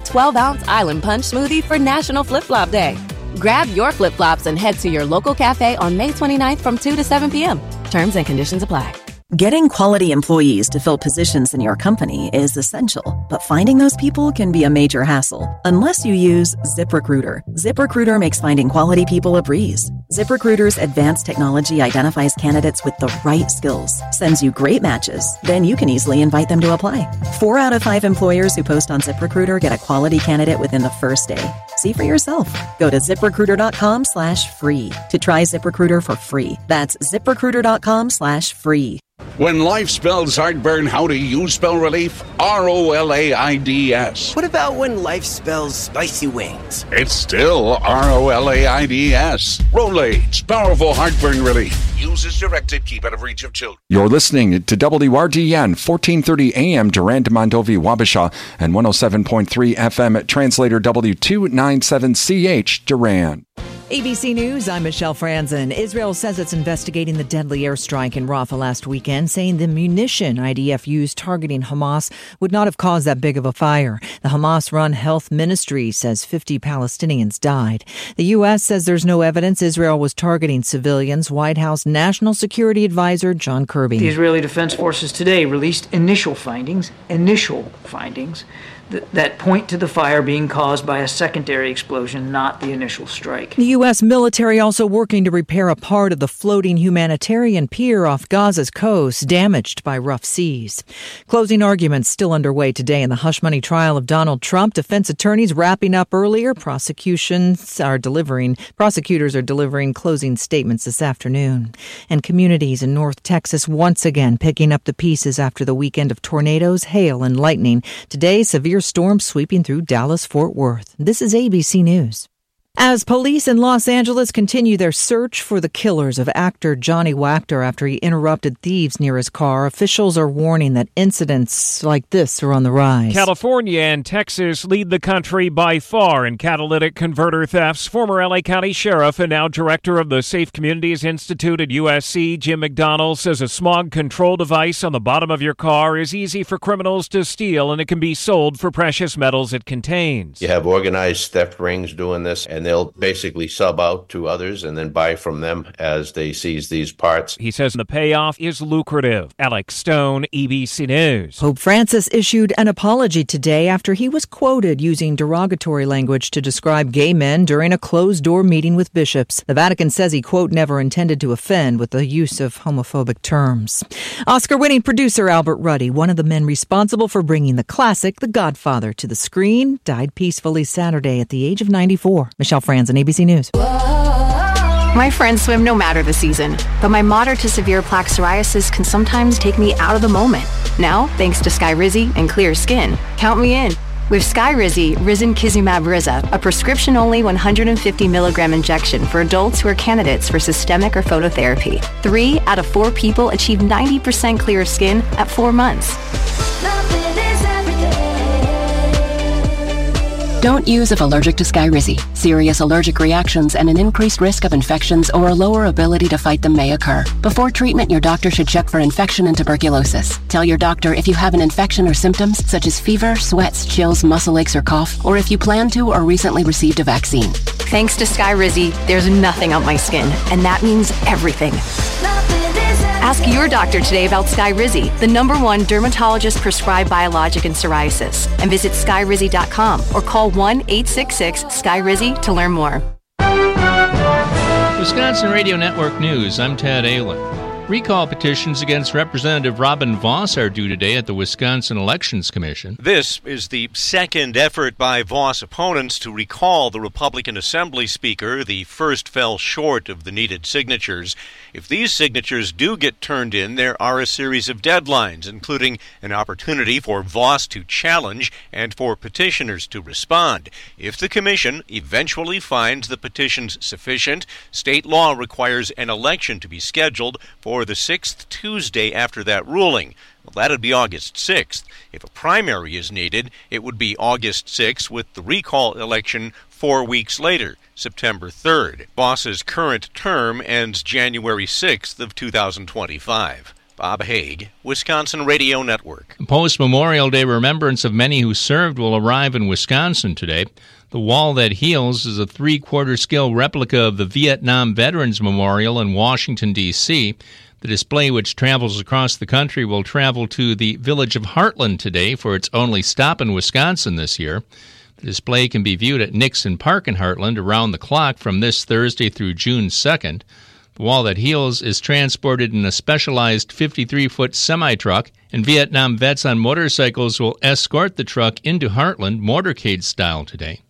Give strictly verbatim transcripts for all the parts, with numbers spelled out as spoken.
twelve-ounce Island Punch smoothie for National Flip Flop Day. Grab your flip-flops and head to your local cafe on May twenty-ninth from two to seven p.m. Terms and conditions apply. Getting quality employees to fill positions in your company is essential, but finding those people can be a major hassle unless you use ZipRecruiter. ZipRecruiter makes finding quality people a breeze. ZipRecruiter's advanced technology identifies candidates with the right skills, sends you great matches, then you can easily invite them to apply. Four out of five employers who post on ZipRecruiter get a quality candidate within the first day. See for yourself. Go to ZipRecruiter.com slash free to try ZipRecruiter for free. That's ZipRecruiter.com slash free. When life spells heartburn, how do you spell relief? R O L A I D S. What about when life spells spicy wings? It's still R O L A I D S. Rolaids, powerful heartburn relief. Use as directed, keep out of reach of children. You're listening to W R D N, fourteen thirty A M, Durand, Mondovi, Wabasha, and one oh seven point three F M at Translator W two ninety-seven C H, Durand. A B C News, I'm Michelle Franzen. Israel says it's investigating the deadly airstrike in Rafah last weekend, saying the munition I D F used targeting Hamas would not have caused that big of a fire. The Hamas-run health ministry says fifty Palestinians died. The U S says there's no evidence Israel was targeting civilians. White House National Security Advisor John Kirby. The Israeli Defense Forces today released initial findings, initial findings, that point to the fire being caused by a secondary explosion, not the initial strike. The U S military also working to repair a part of the floating humanitarian pier off Gaza's coast, damaged by rough seas. Closing arguments still underway today in the hush money trial of Donald Trump. Defense attorneys wrapping up earlier. Prosecutions are delivering, prosecutors are delivering closing statements this afternoon. And communities in North Texas once again picking up the pieces after the weekend of tornadoes, hail, and lightning. Today, severe storm sweeping through Dallas-Fort Worth. This is A B C News. As police in Los Angeles continue their search for the killers of actor Johnny Wachter after he interrupted thieves near his car, officials are warning that incidents like this are on the rise. California and Texas lead the country by far in catalytic converter thefts. Former L A County Sheriff and now Director of the Safe Communities Institute at U S C, Jim McDonald, says a smog control device on the bottom of your car is easy for criminals to steal, and it can be sold for precious metals it contains. You have organized theft rings doing this, and they'll basically sub out to others and then buy from them as they seize these parts. He says the payoff is lucrative. Alex Stone, A B C News. Pope Francis issued an apology today after he was quoted using derogatory language to describe gay men during a closed-door meeting with bishops. The Vatican says he, quote, never intended to offend with the use of homophobic terms. Oscar-winning producer Albert Ruddy, one of the men responsible for bringing the classic The Godfather to the screen, died peacefully Saturday at the age of ninety-four. Michelle Franzen, A B C News. My friends swim no matter the season, but my moderate to severe plaque psoriasis can sometimes take me out of the moment. Now, thanks to Skyrizi and clear skin, count me in. With Skyrizi, Risankizumab Riza, a prescription-only one hundred fifty milligram injection for adults who are candidates for systemic or phototherapy. Three out of four people achieve ninety percent clear skin at four months. Don't use if allergic to Skyrizi. Serious allergic reactions and an increased risk of infections or a lower ability to fight them may occur. Before treatment, your doctor should check for infection and tuberculosis. Tell your doctor if you have an infection or symptoms such as fever, sweats, chills, muscle aches, or cough, or if you plan to or recently received a vaccine. Thanks to Skyrizi, there's nothing on my skin, and that means everything. Ask your doctor today about Skyrizi, the number one dermatologist-prescribed biologic in psoriasis, and visit skyrizi dot com or call one eight six six Skyrizi to learn more. Wisconsin Radio Network News, I'm Tad Aylen. Recall petitions against Representative Robin Vos are due today at the Wisconsin Elections Commission. This is the second effort by Vos opponents to recall the Republican Assembly Speaker. The first fell short of the needed signatures. If these signatures do get turned in, there are a series of deadlines, including an opportunity for Vos to challenge and for petitioners to respond. If the commission eventually finds the petitions sufficient, state law requires an election to be scheduled for the sixth Tuesday after that ruling. Well, that'd be August sixth. If a primary is needed, it would be August sixth, with the recall election four weeks later, September third. Vos's current term ends January sixth of two thousand twenty-five. Bob Haig, Wisconsin Radio Network. Post-Memorial Day remembrance of many who served will arrive in Wisconsin today. The Wall That Heals is a three-quarter scale replica of the Vietnam Veterans Memorial in Washington, D C The display, which travels across the country, will travel to the village of Heartland today for its only stop in Wisconsin this year. The display can be viewed at Nixon Park in Heartland around the clock from this Thursday through June second. The Wall That Heals is transported in a specialized fifty-three foot semi-truck, and Vietnam vets on motorcycles will escort the truck into Heartland motorcade style today.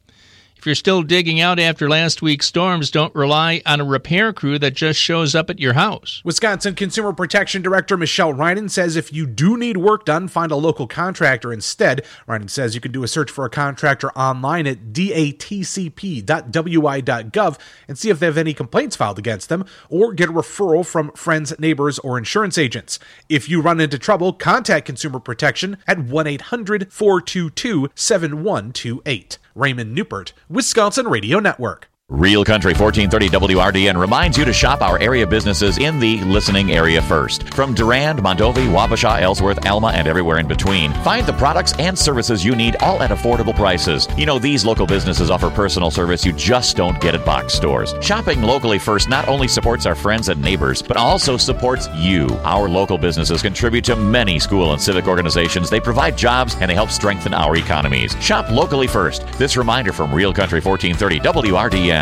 If you're still digging out after last week's storms, don't rely on a repair crew that just shows up at your house. Wisconsin Consumer Protection Director Michelle Reinen says if you do need work done, find a local contractor instead. Reinen says you can do a search for a contractor online at d a t c p dot w i dot gov and see if they have any complaints filed against them, or get a referral from friends, neighbors, or insurance agents. If you run into trouble, contact Consumer Protection at one eight hundred four two two seven one two eight. Raymond Newport, Wisconsin Radio Network. Real Country fourteen thirty W R D N reminds you to shop our area businesses in the listening area first. From Durand, Mondovi, Wabasha, Ellsworth, Alma, and everywhere in between, find the products and services you need, all at affordable prices. You know, these local businesses offer personal service you just don't get at box stores. Shopping locally first not only supports our friends and neighbors, but also supports you. Our local businesses contribute to many school and civic organizations. They provide jobs and they help strengthen our economies. Shop locally first. This reminder from Real Country fourteen thirty W R D N.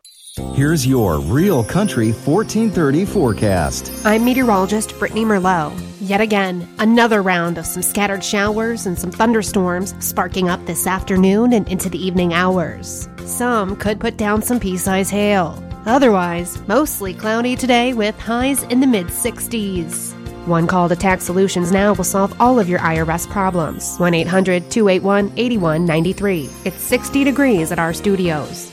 Here's your Real Country fourteen thirty forecast. I'm meteorologist Brittany Merlot. Yet again, another round of some scattered showers and some thunderstorms sparking up this afternoon and into the evening hours. Some could put down some pea-size hail. Otherwise, mostly cloudy today with highs in the mid-sixties. One call to Tax Solutions now will solve all of your I R S problems. one eight hundred two eight one eight one nine three. It's sixty degrees at our studios.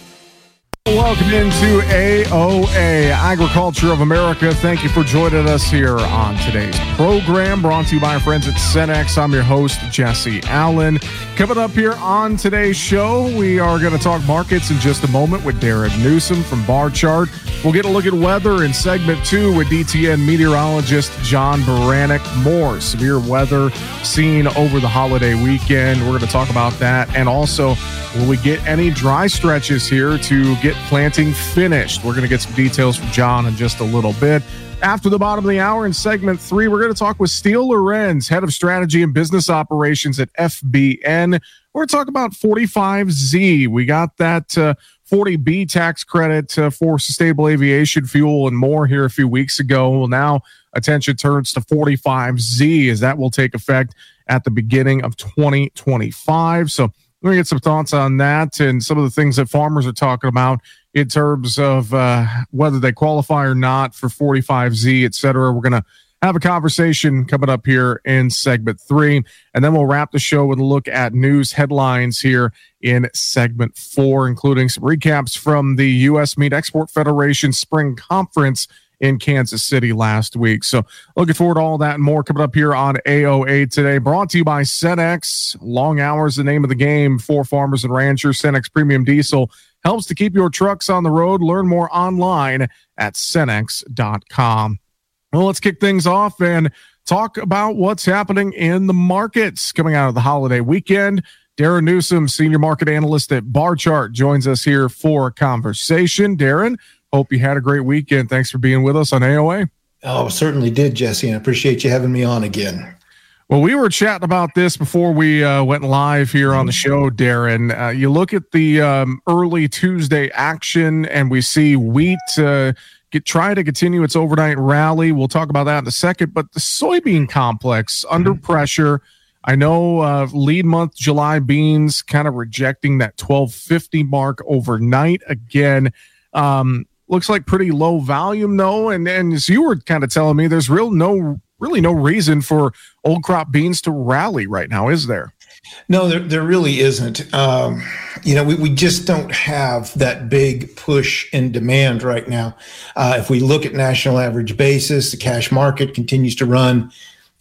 Welcome into A O A, Agriculture of America. Thank you for joining us here on today's program, brought to you by our friends at Cenex. I'm your host, Jesse Allen. Coming up here on today's show, we are going to talk markets in just a moment with Darren Newsom from Bar Chart. We'll get a look at weather in segment two with D T N meteorologist John Baranek. More severe weather seen over the holiday weekend. We're going to talk about that. And also, will we get any dry stretches here to get planting finished? We're going to get some details from John in just a little bit. After the bottom of the hour in segment three, we're going to talk with Steele Lorenz, head of strategy and business operations at F B N. We're going to talk about forty-five Z. We got that uh, forty B tax credit uh, for sustainable aviation fuel and more here a few weeks ago. Well, now attention turns to forty-five Z as that will take effect at the beginning of twenty twenty-five. So we're going to get some thoughts on that and some of the things that farmers are talking about in terms of uh, whether they qualify or not for forty-five Z, et cetera. We're going to have a conversation coming up here in segment three, and then we'll wrap the show with a look at news headlines here in segment four, including some recaps from the U S Meat Export Federation Spring Conference in Kansas City last week. So looking forward to all that and more coming up here on A O A today. Brought to you by Cenex. Long hours, the name of the game for farmers and ranchers. Cenex Premium Diesel helps to keep your trucks on the road. Learn more online at cenex dot com. Well, let's kick things off and talk about what's happening in the markets coming out of the holiday weekend. Darren Newsom, senior market analyst at Bar Chart, joins us here for a conversation. Darren, hope you had a great weekend. Thanks for being with us on A O A. Oh, certainly did, Jesse, and I appreciate you having me on again. Well, we were chatting about this before we uh, went live here on the show, Darren. Uh, you look at the um, early Tuesday action, and we see wheat uh, get try to continue its overnight rally. We'll talk about that in a second. But the soybean complex under mm-hmm. pressure. I know uh, lead month July beans kind of rejecting that twelve fifty mark overnight again. Um, looks like pretty low volume though, and and as you were kind of telling me, there's real no really no reason for old crop beans to rally right now, is there? No, there there really isn't. Um, you know, we, we just don't have that big push in demand right now. Uh, if we look at national average basis, the cash market continues to run,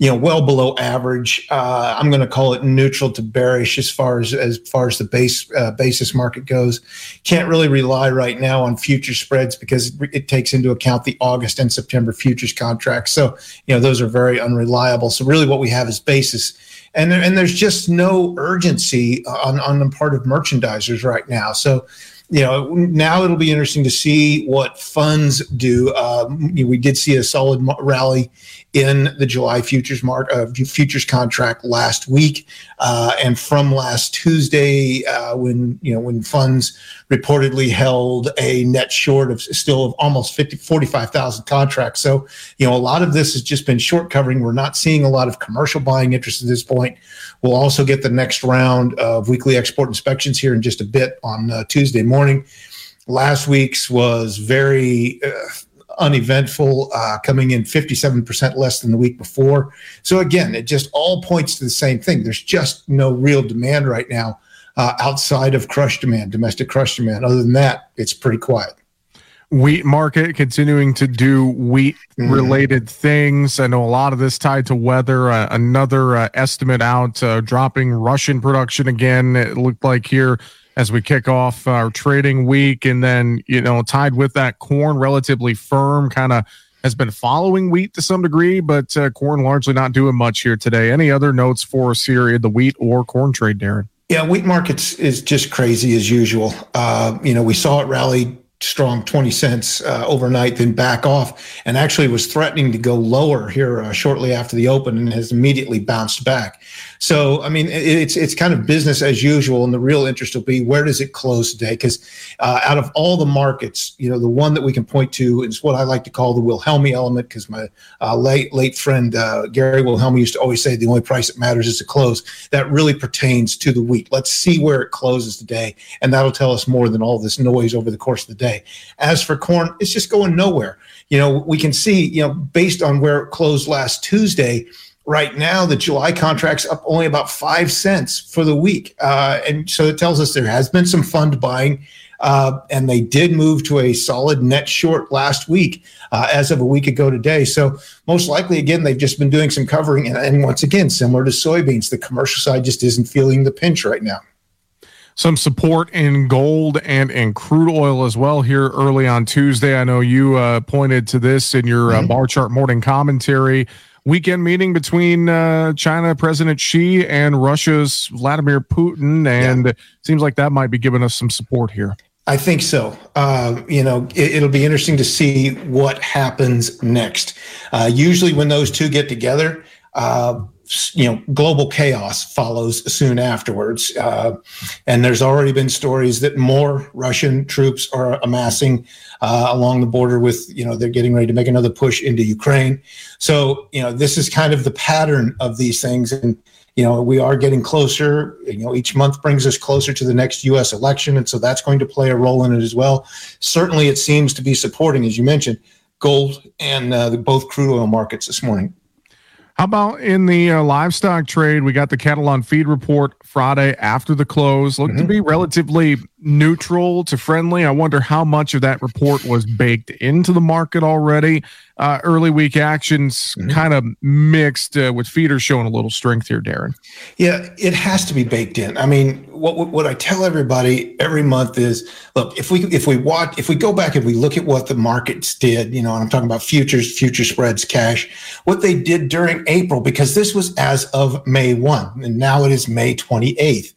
you know, well below average. Uh, I'm going to call it neutral to bearish as far as as far as the base uh, basis market goes. Can't really rely right now on future spreads because it takes into account the August and September futures contracts. So, you know, those are very unreliable. So really what we have is basis. And there, and there's just no urgency on, on the part of merchandisers right now. So, you know, now it'll be interesting to see what funds do. Um, we did see a solid rally in the July futures mark, uh, futures contract last week, uh, and from last Tuesday, uh, when you know when funds reportedly held a net short of still of almost fifty, forty-five thousand contracts. So, you know, a lot of this has just been short covering. We're not seeing a lot of commercial buying interest at this point. We'll also get the next round of weekly export inspections here in just a bit on uh, Tuesday morning. Last week's was very uh, uneventful, uh, coming in fifty-seven percent less than the week before. So again, it just all points to the same thing. There's just no real demand right now uh, outside of crush demand, domestic crush demand. Other than that, it's pretty quiet. Wheat market continuing to do wheat related mm-hmm. things. I know a lot of this tied to weather. Uh, another uh, estimate out uh, dropping Russian production again. It looked like here as we kick off our trading week, and then, you know, tied with that, corn relatively firm, kind of has been following wheat to some degree, but uh, corn largely not doing much here today. Any other notes for us here in the wheat or corn trade, Darren? Yeah, wheat markets is just crazy as usual. Uh, you know, we saw it rally strong twenty cents uh, overnight, then back off, and actually was threatening to go lower here uh, shortly after the open, and has immediately bounced back. So, I mean, it's it's kind of business as usual, and the real interest will be where does it close today? Because uh, out of all the markets, you know, the one that we can point to is what I like to call the Wilhelmi element, because my uh, late late friend uh, Gary Wilhelmi used to always say the only price that matters is the close. That really pertains to the wheat. Let's see where it closes today, and that'll tell us more than all this noise over the course of the day. As for corn, it's just going nowhere. You know, we can see, you know, based on where it closed last Tuesday, right now, the July contract's up only about five cents for the week. Uh, and so it tells us there has been some fund buying, uh, and they did move to a solid net short last week, uh, as of a week ago today. So most likely, again, they've just been doing some covering. And, and once again, similar to soybeans, the commercial side just isn't feeling the pinch right now. Some support in gold and in crude oil as well here early on Tuesday. I know you uh, pointed to this in your uh, bar chart morning commentary. Weekend meeting between uh, China President Xi and Russia's Vladimir Putin, and yeah. it seems like that might be giving us some support here. I think so. Uh, you know, it, it'll be interesting to see what happens next. Uh, usually when those two get together, uh, you know, global chaos follows soon afterwards. Uh, and there's already been stories that more Russian troops are amassing uh, along the border with, you know, they're getting ready to make another push into Ukraine. So, you know, this is kind of the pattern of these things. And, you know, we are getting closer. You know, each month brings us closer to the next U S election. And so that's going to play a role in it as well. Certainly it seems to be supporting, as you mentioned, gold and uh, the, both crude oil markets this morning. How about in the uh, livestock trade? We got the cattle on feed report Friday after the close. Looked mm-hmm. to be relatively neutral to friendly. I wonder how much of that report was baked into the market already. Uh, early week actions mm-hmm. kind of mixed uh, with feeders showing a little strength here, Darren. Yeah, it has to be baked in. I mean, what what I tell everybody every month is, look, if we if we watch, if we go back and we look at what the markets did, you know, and I'm talking about futures, future spreads, cash, what they did during April, because this was as of May first, and now it is May twenty-eighth.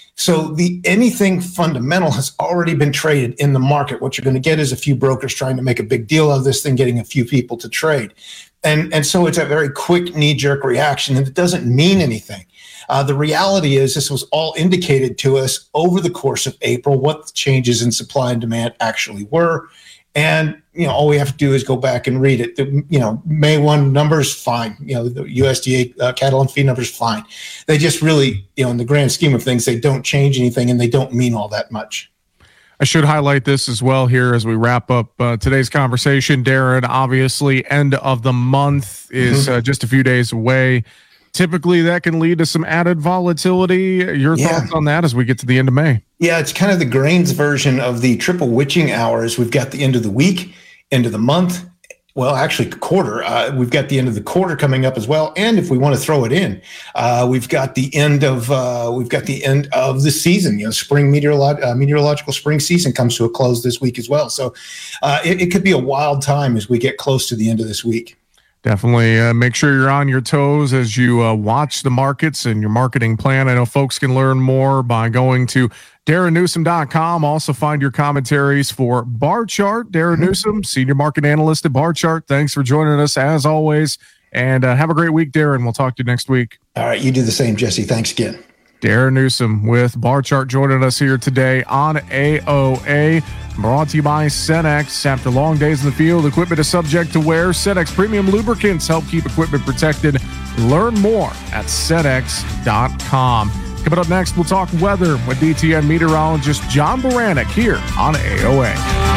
So the anything fundamental has already been traded in the market. What you're going to get is a few brokers trying to make a big deal of this thing, getting a few people to trade. And, and so it's a very quick knee-jerk reaction, and it doesn't mean anything. Uh, the reality is this was all indicated to us over the course of April, what the changes in supply and demand actually were. And, you know, all we have to do is go back and read it. The, you know, May first numbers, fine. You know, the U S D A uh, cattle and feed numbers, fine. They just really, you know, in the grand scheme of things, they don't change anything and they don't mean all that much. I should highlight this as well here as we wrap up uh, today's conversation. Darren, obviously, end of the month is mm-hmm. uh, just a few days away. Typically, that can lead to some added volatility. Your yeah. thoughts on that as we get to the end of May? Yeah, it's kind of the grains version of the triple witching hours. We've got the end of the week, end of the month, Well, actually, quarter. Uh, we've got the end of the quarter coming up as well, and if we want to throw it in, uh, we've got the end of uh, we've got the end of the season. You know, spring meteorolo- uh, meteorological spring season comes to a close this week as well. So uh, it, it could be a wild time as we get close to the end of this week. Definitely uh, make sure you're on your toes as you uh, watch the markets and your marketing plan. I know folks can learn more by going to Darren Newsom dot com. Also find your commentaries for Bar Chart. Darren mm-hmm. Newsom, Senior Market Analyst at Bar Chart. Thanks for joining us as always. And uh, have a great week, Darren. We'll talk to you next week. All right. You do the same, Jesse. Thanks again. Darren Newsom with Bar Chart joining us here today on A O A. Brought to you by Cenex. After long days in the field, equipment is subject to wear. Cenex premium lubricants help keep equipment protected. Learn more at Cenex dot com. Coming up next, we'll talk weather with D T N meteorologist John Baranek here on A O A.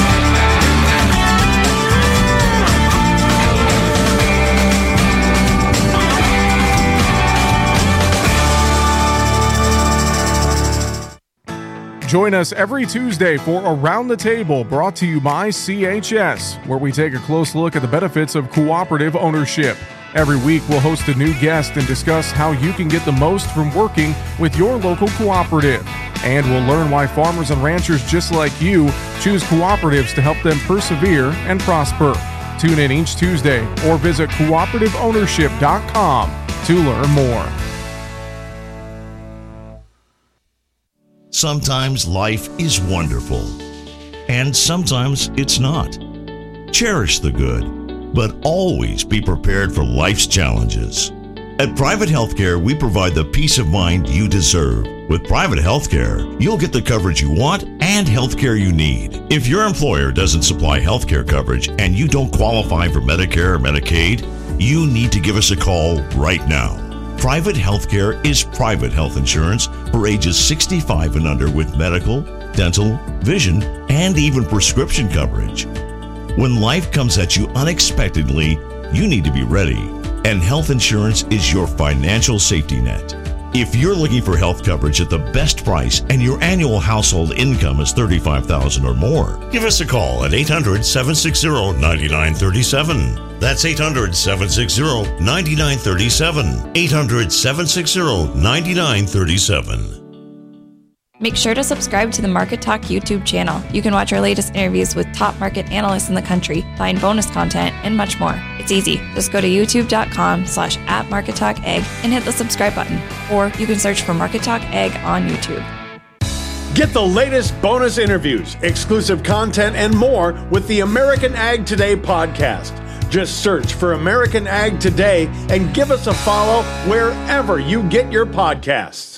Join us every Tuesday for Around the Table, brought to you by C H S, where we take a close look at the benefits of cooperative ownership. Every week, we'll host a new guest and discuss how you can get the most from working with your local cooperative. And we'll learn why farmers and ranchers just like you choose cooperatives to help them persevere and prosper. Tune in each Tuesday or visit cooperative ownership dot com to learn more. Sometimes life is wonderful, and sometimes it's not. Cherish the good, but always be prepared for life's challenges. At Private Healthcare, we provide the peace of mind you deserve. With Private Healthcare, you'll get the coverage you want and healthcare you need. If your employer doesn't supply healthcare coverage and you don't qualify for Medicare or Medicaid, you need to give us a call right now. Private Healthcare is private health insurance for ages sixty-five and under with medical, dental, vision, and even prescription coverage. When life comes at you unexpectedly, you need to be ready, and health insurance is your financial safety net. If you're looking for health coverage at the best price and your annual household income is thirty-five thousand dollars or more, give us a call at eight hundred, seven six zero, nine nine three seven. That's eight hundred, seven six zero, nine nine three seven. eight hundred, seven six zero, nine nine three seven. Make sure to subscribe to the Market Talk YouTube channel. You can watch our latest interviews with top market analysts in the country, find bonus content, and much more. It's easy. Just go to youtube.com slash at Market Talk Ag and hit the subscribe button. Or you can search for Market Talk Ag on YouTube. Get the latest bonus interviews, exclusive content, and more with the American Ag Today podcast. Just search for American Ag Today and give us a follow wherever you get your podcasts.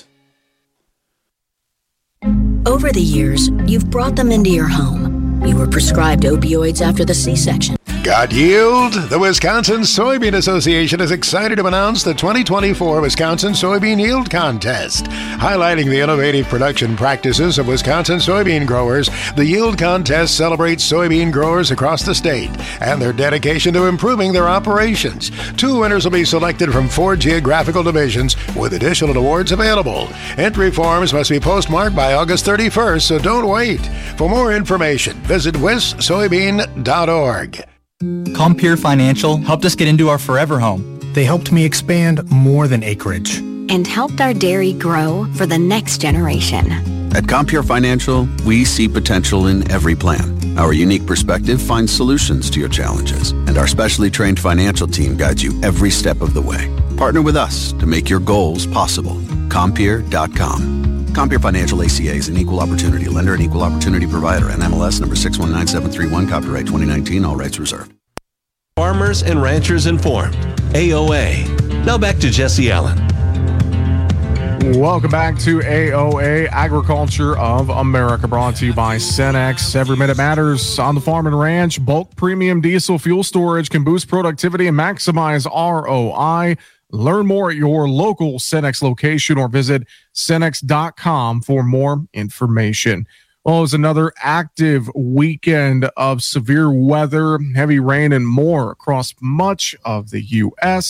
Over the years, you've brought them into your home. You were prescribed opioids after the C-section. Got yield? The Wisconsin Soybean Association is excited to announce the twenty twenty-four Wisconsin Soybean Yield Contest. Highlighting the innovative production practices of Wisconsin soybean growers, the Yield Contest celebrates soybean growers across the state and their dedication to improving their operations. Two winners will be selected from four geographical divisions with additional awards available. Entry forms must be postmarked by August thirty-first, so don't wait. For more information, visit wis soybean dot org. Compeer Financial helped us get into our forever home. They helped me expand more than acreage. And helped our dairy grow for the next generation. At Compeer Financial, we see potential in every plan. Our unique perspective finds solutions to your challenges, and our specially trained financial team guides you every step of the way. Partner with us to make your goals possible. Compeer dot com. Compeer Financial A C A is an equal opportunity lender and equal opportunity provider. N M L S number six one nine seven three one, copyright twenty nineteen, all rights reserved. Farmers and Ranchers Informed, A O A. Now back to Jesse Allen. Welcome back to A O A, Agriculture of America, brought to you by Cenex. Every minute matters on the farm and ranch. Bulk premium diesel fuel storage can boost productivity and maximize R O I. Learn more at your local Cenex location or visit Cenex dot com for more information. Well, it was another active weekend of severe weather, heavy rain, and more across much of the U S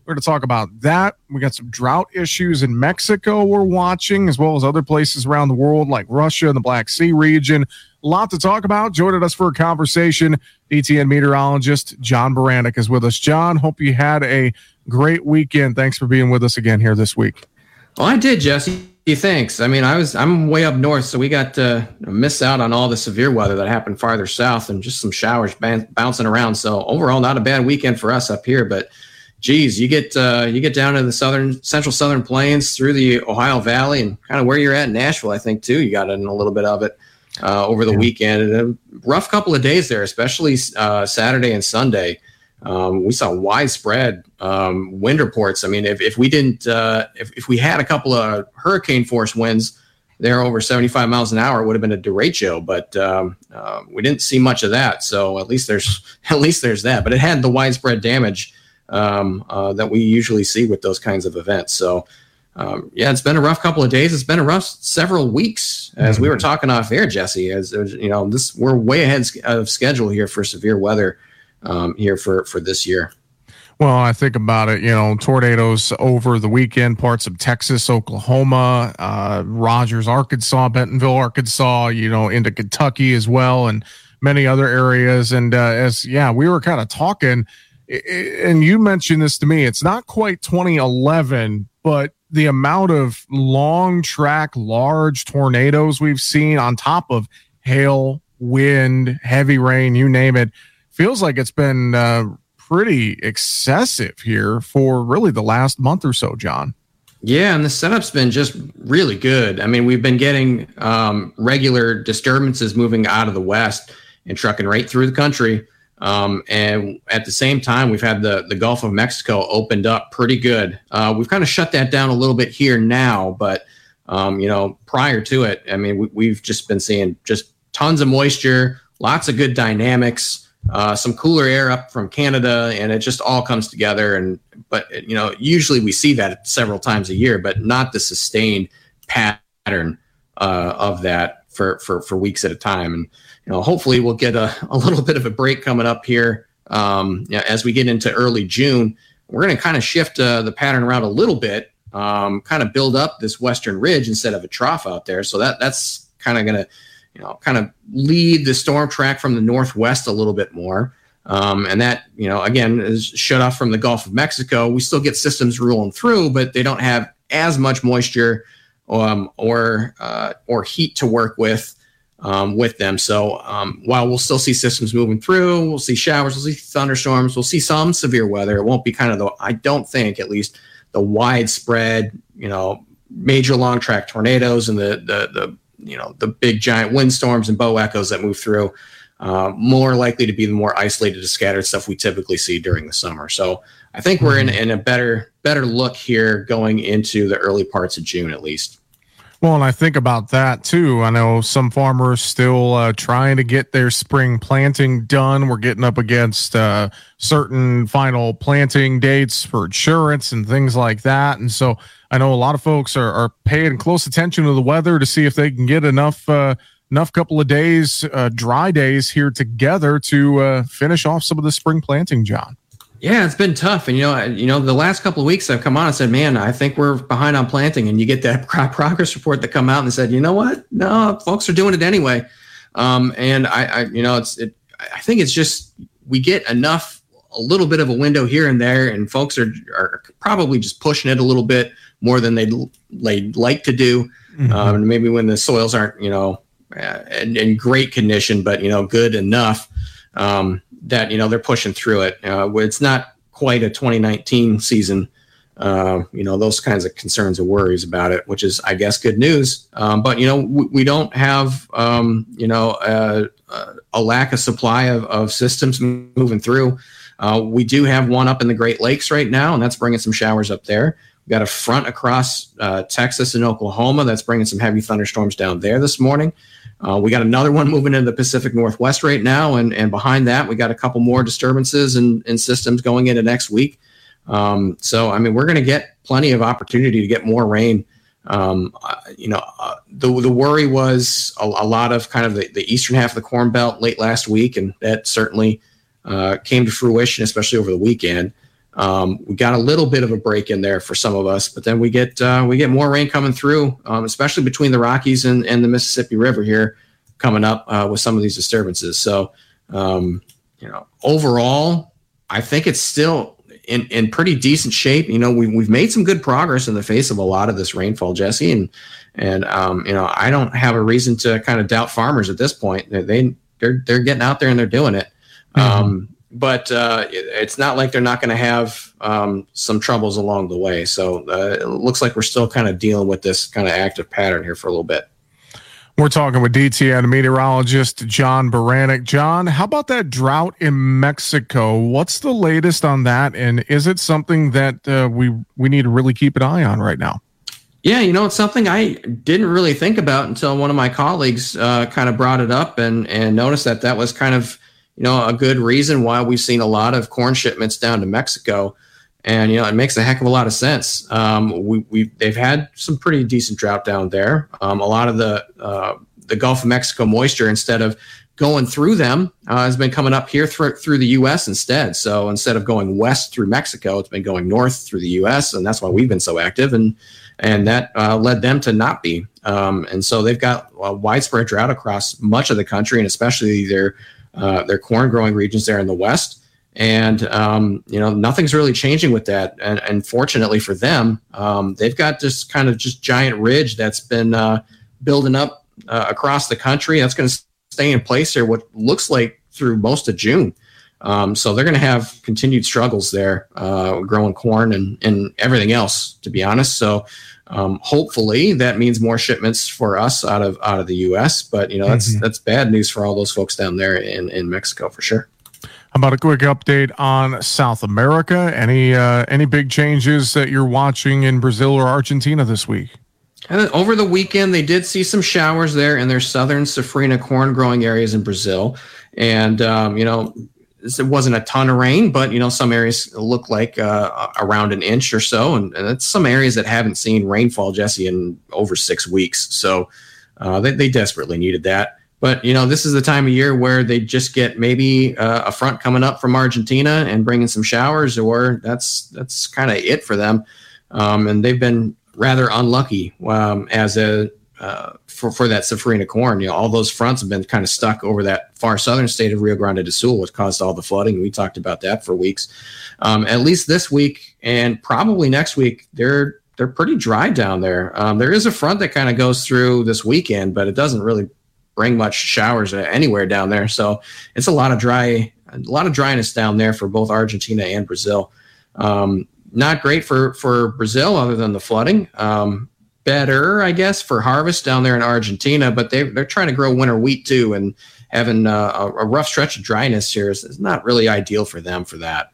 We're going to talk about that. We got some drought issues in Mexico we're watching, as well as other places around the world like Russia and the Black Sea region. A lot to talk about. Joining us for a conversation, D T N meteorologist John Baranek is with us. John, hope you had a great weekend. Thanks for being with us again here this week. Well, I did, Jesse. Thanks. I mean, I was I'm way up north, so we got to miss out on all the severe weather that happened farther south, and just some showers b- bouncing around. So overall, not a bad weekend for us up here, but. Geez, you get uh, you get down to the southern, central southern plains through the Ohio Valley and kind of where you're at in Nashville, I think, too. You got in a little bit of it uh, over the yeah. weekend. And a rough couple of days there, especially uh, Saturday and Sunday. Um, we saw widespread um, wind reports. I mean, if, if we didn't, uh, if, if we had a couple of hurricane force winds there over seventy-five miles an hour, it would have been a derecho. But um, uh, we didn't see much of that. So at least there's at least there's that. But it had the widespread damage um uh that we usually see with those kinds of events. So um yeah, it's been a rough couple of days. It's been a rough several weeks, as mm-hmm. we were talking off air, Jesse, as you know, this we're way ahead of schedule here for severe weather um here for for this year. Well, I think about it, you know, tornadoes over the weekend, parts of Texas, Oklahoma, uh Rogers, Arkansas, Bentonville, Arkansas, you know, into Kentucky as well, and many other areas. And uh as yeah we were kind of talking, and you mentioned this to me, it's not quite twenty eleven, but the amount of long track, large tornadoes we've seen on top of hail, wind, heavy rain, you name it, feels like it's been uh, pretty excessive here for really the last month or so, John. Yeah, and the setup's been just really good. I mean, we've been getting um, regular disturbances moving out of the west and trucking right through the country. Um, and at the same time, we've had the, the Gulf of Mexico opened up pretty good. Uh, we've kind of shut that down a little bit here now, but, um, you know, prior to it, I mean, we, we've just been seeing just tons of moisture, lots of good dynamics, uh, some cooler air up from Canada, and it just all comes together. And, but, you know, usually we see that several times a year, but not the sustained pattern, uh, of that for, for, for weeks at a time. And, you know, hopefully we'll get a, a little bit of a break coming up here um, you know, as we get into early June. We're going to kind of shift uh, the pattern around a little bit, um, kind of build up this western ridge instead of a trough out there. So that that's kind of going to, you know, kind of lead the storm track from the northwest a little bit more. Um, and that, you know, again, is shut off from the Gulf of Mexico. We still get systems rolling through, but they don't have as much moisture um, or uh, or heat to work with. Um, with them. So um, while we'll still see systems moving through, we'll see showers, we'll see thunderstorms, we'll see some severe weather. It won't be kind of the, I don't think at least the widespread, you know, major long track tornadoes and the, the, the, you know, the big giant windstorms and bow echoes that move through, uh, more likely to be the more isolated to scattered stuff we typically see during the summer. So I think we're in, in a better, better look here going into the early parts of June, at least. Well, and I think about that too. I know some farmers still uh, trying to get their spring planting done. We're getting up against uh, certain final planting dates for insurance and things like that. And so I know a lot of folks are, are paying close attention to the weather to see if they can get enough uh, enough couple of days, uh, dry days here together to uh, finish off some of the spring planting, John. Yeah, it's been tough. And, you know, you know, the last couple of weeks I've come on and said, man, I think we're behind on planting. And you get that crop progress report that come out and said, you know what? No, folks are doing it anyway. Um, and I, I, you know, it's, it, I think it's just, we get enough, a little bit of a window here and there, and folks are, are probably just pushing it a little bit more than they'd, they'd like to do. Mm-hmm. Um, maybe when the soils aren't, you know, in, in great condition, but, you know, good enough. Um, that, you know, they're pushing through it. Uh, it's not quite a twenty nineteen season, uh, you know, those kinds of concerns and worries about it, which is, I guess, good news. Um, but, you know, we, we don't have, um, you know, uh, uh, a lack of supply of, of systems moving through. Uh, we do have one up in the Great Lakes right now, and that's bringing some showers up there. We've got a front across uh, Texas and Oklahoma that's bringing some heavy thunderstorms down there this morning. Uh, we got another one moving into the Pacific Northwest right now, and, and behind that, we got a couple more disturbances and, and systems going into next week. Um, so, I mean, we're going to get plenty of opportunity to get more rain. Um, uh, you know, uh, the the worry was a, a lot of kind of the, the eastern half of the Corn Belt late last week, and that certainly uh, came to fruition, especially over the weekend. Um, we got a little bit of a break in there for some of us, but then we get uh, we get more rain coming through, um, especially between the Rockies and, and the Mississippi River here coming up uh, with some of these disturbances. So, um, you know, overall, I think it's still in, in pretty decent shape. You know, we, we've made some good progress in the face of a lot of this rainfall, Jesse, and and um, you know, I don't have a reason to kind of doubt farmers at this point. They, they they're they're getting out there and they're doing it. Mm-hmm. Um, but uh, it, it's not like they're not going to have um, some troubles along the way. So uh, it looks like we're still kind of dealing with this kind of active pattern here for a little bit. We're talking with D T N meteorologist John Baranek. John, how about that drought in Mexico? What's the latest on that? And is it something that uh, we we need to really keep an eye on right now? Yeah, you know, it's something I didn't really think about until one of my colleagues uh, kind of brought it up and, and noticed that that was kind of, you know, a good reason why we've seen a lot of corn shipments down to Mexico. And, you know, it makes a heck of a lot of sense. Um, we, we, they've had some pretty decent drought down there. Um, a lot of the uh, the Gulf of Mexico moisture, instead of going through them, uh, has been coming up here through, through the U S instead. So instead of going west through Mexico, it's been going north through the U S, and that's why we've been so active. And and that uh, led them to not be. Um, and so they've got a widespread drought across much of the country, and especially their uh, their corn growing regions there in the west. And, um, you know, nothing's really changing with that. And, and fortunately for them, um, they've got this kind of just giant ridge that's been uh, building up uh, across the country. That's going to stay in place here, what looks like through most of June. Um, so they're going to have continued struggles there, uh, growing corn and, and everything else, to be honest. So um, hopefully that means more shipments for us out of out of the U S. But, you know, that's mm-hmm. that's bad news for all those folks down there in, in Mexico for sure. How about a quick update on South America? Any uh, any big changes that you're watching in Brazil or Argentina this week? And over the weekend, they did see some showers there in their southern safrinha corn growing areas in Brazil. And, um, you know, it wasn't a ton of rain, but, you know, some areas look like uh, around an inch or so. And, and it's some areas that haven't seen rainfall, Jesse, in over six weeks. So uh, they, they desperately needed that. But, you know, this is the time of year where they just get maybe uh, a front coming up from Argentina and bringing some showers, or that's that's kind of it for them. Um, and they've been rather unlucky um, as a uh, for, for that safrinha corn. You know, all those fronts have been kind of stuck over that far southern state of Rio Grande do Sul, which caused all the flooding. We talked about that for weeks. Um, at least this week and probably next week, they're they're pretty dry down there. Um, there is a front that kind of goes through this weekend, but it doesn't really bring much showers anywhere down there. So it's a lot of dry, a lot of dryness down there for both Argentina and Brazil. Um, not great for, for Brazil other than the flooding. Um, better, I guess, for harvest down there in Argentina, but they, they're trying to grow winter wheat too. And having uh, a, a rough stretch of dryness here is, is not really ideal for them for that.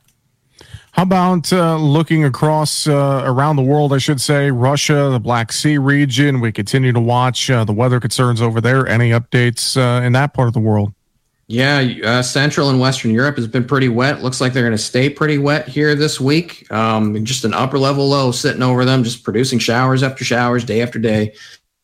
How about uh, looking across uh, around the world, I should say, Russia, the Black Sea region? We continue to watch uh, the weather concerns over there. Any updates uh, in that part of the world? Yeah, uh, Central and Western Europe has been pretty wet. Looks like they're going to stay pretty wet here this week. Um, just an upper level low sitting over them, just producing showers after showers, day after day.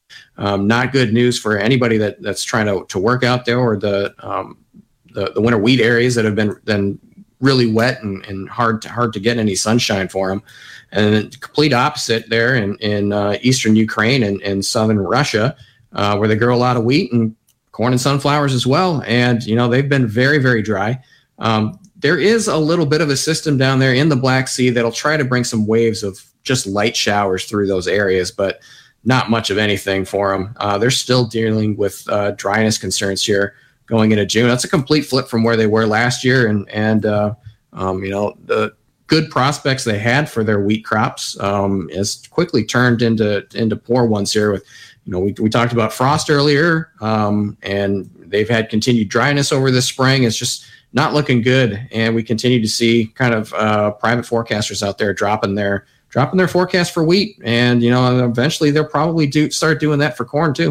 Um, not good news for anybody that, that's trying to, to work out there, or the, um, the the winter wheat areas that have been then really wet and, and hard to, hard to get any sunshine for them. And then complete opposite there in, in uh, eastern Ukraine and, and southern Russia, uh, where they grow a lot of wheat and corn and sunflowers as well. And, you know, they've been very, very dry. Um, there is a little bit of a system down there in the Black Sea that'll try to bring some waves of just light showers through those areas, but not much of anything for them. Uh, they're still dealing with uh, dryness concerns here going into June. That's a complete flip from where they were last year. And, and uh, um, you know, the good prospects they had for their wheat crops um, has quickly turned into into poor ones here. With, you know, we, we talked about frost earlier, um, and they've had continued dryness over this spring. It's just not looking good. And we continue to see kind of uh, private forecasters out there dropping their dropping their forecast for wheat. And, you know, eventually they'll probably do start doing that for corn too.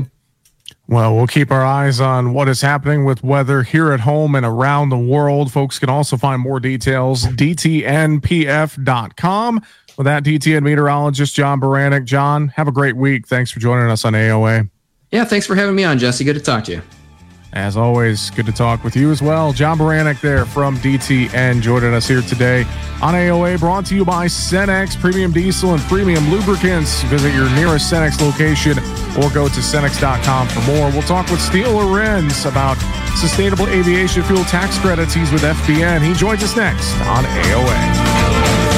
Well, we'll keep our eyes on what is happening with weather here at home and around the world. Folks can also find more details, D T N P F dot com. With that, D T N meteorologist John Baranek. John, have a great week. Thanks for joining us on A O A. Yeah, thanks for having me on, Jesse. Good to talk to you. As always, good to talk with you as well. John Baranek there from D T N joining us here today on A O A, brought to you by Cenex Premium Diesel and Premium Lubricants. Visit your nearest Cenex location or go to Cenex dot com for more. We'll talk with Steele Lorenz about sustainable aviation fuel tax credits. He's with F B N. He joins us next on A O A.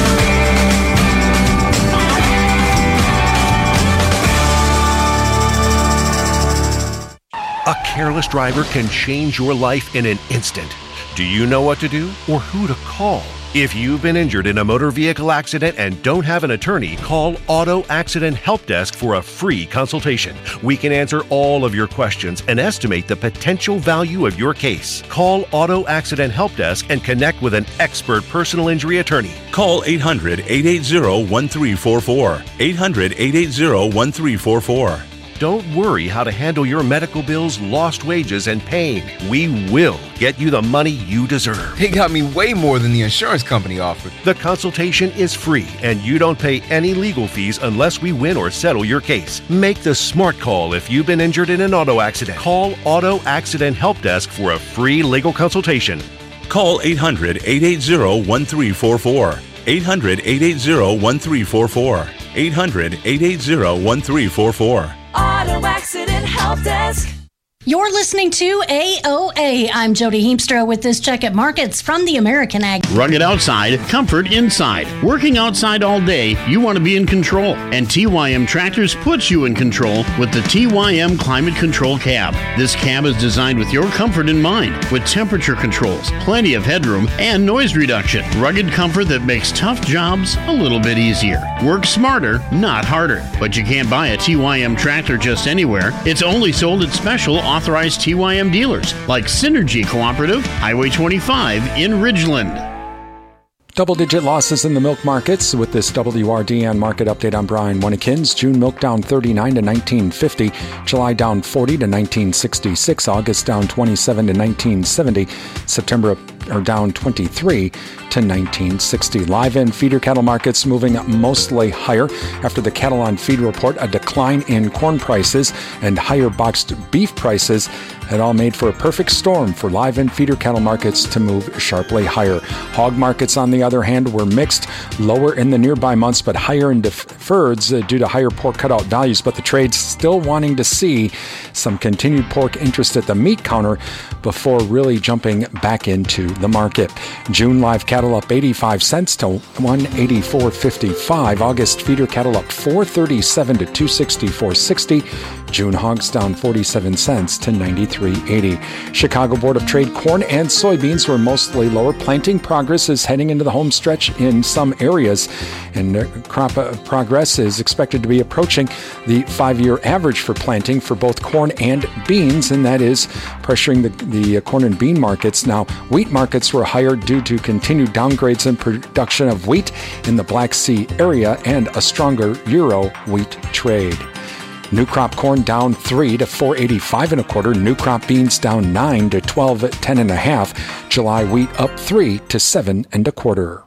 A careless driver can change your life in an instant. Do you know what to do or who to call? If you've been injured in a motor vehicle accident and don't have an attorney, call Auto Accident Help Desk for a free consultation. We can answer all of your questions and estimate the potential value of your case. Call Auto Accident Help Desk and connect with an expert personal injury attorney. Call eight hundred, eight eight zero, one three four four. eight hundred, eight eight zero, one three four four. Don't worry how to handle your medical bills, lost wages, and pain. We will get you the money you deserve. They got me way more than the insurance company offered. The consultation is free, and you don't pay any legal fees unless we win or settle your case. Make the smart call if you've been injured in an auto accident. Call Auto Accident Help Desk for a free legal consultation. Call eight hundred, eight eight zero, one three four four. eight hundred, eight eight zero, one three four four. eight hundred, eight eight zero, one three four four. Auto Accident Help Desk. You're listening to A O A. I'm Jody Heemstra with this check at markets from the American Ag. Rugged outside, comfort inside. Working outside all day, you want to be in control. And T Y M Tractors puts you in control with the T Y M Climate Control Cab. This cab is designed with your comfort in mind, with temperature controls, plenty of headroom, and noise reduction. Rugged comfort that makes tough jobs a little bit easier. Work smarter, not harder. But you can't buy a T Y M tractor just anywhere. It's only sold at special authorized T Y M dealers like Synergy Cooperative, Highway twenty-five in Ridgeland. Double-digit losses in the milk markets. With this W R D N market update, I'm Brian Winnikins. June milk down thirty-nine to nineteen fifty. July down forty to nineteen sixty-six. August down twenty-seven to nineteen seventy. September are down twenty-three to nineteen sixty. Live in feeder cattle markets moving mostly higher after the Cattle on Feed report. A decline in corn prices and higher boxed beef prices had all made for a perfect storm for live in feeder cattle markets to move sharply higher. Hog markets, on the other hand, were mixed, lower in the nearby months but higher in deferreds uh, due to higher pork cutout values. But the trade's still wanting to see some continued pork interest at the meat counter before really jumping back into the market. June live cattle up eighty-five cents to one eighty-four fifty-five. August feeder cattle up four thirty-seven to two sixty-four sixty. June hogs down forty-seven cents to ninety-three eighty. Chicago Board of Trade corn and soybeans were mostly lower. Planting progress is heading into the home stretch in some areas, and crop progress is expected to be approaching the five-year average for planting for both corn and beans, and that is pressuring the, the corn and bean markets. Now, wheat markets were higher due to continued downgrades in production of wheat in the Black Sea area and a stronger euro wheat trade. New crop corn down three to four eighty-five and a quarter. New crop beans down nine to twelve ten and a half. July wheat up three to seven and a quarter.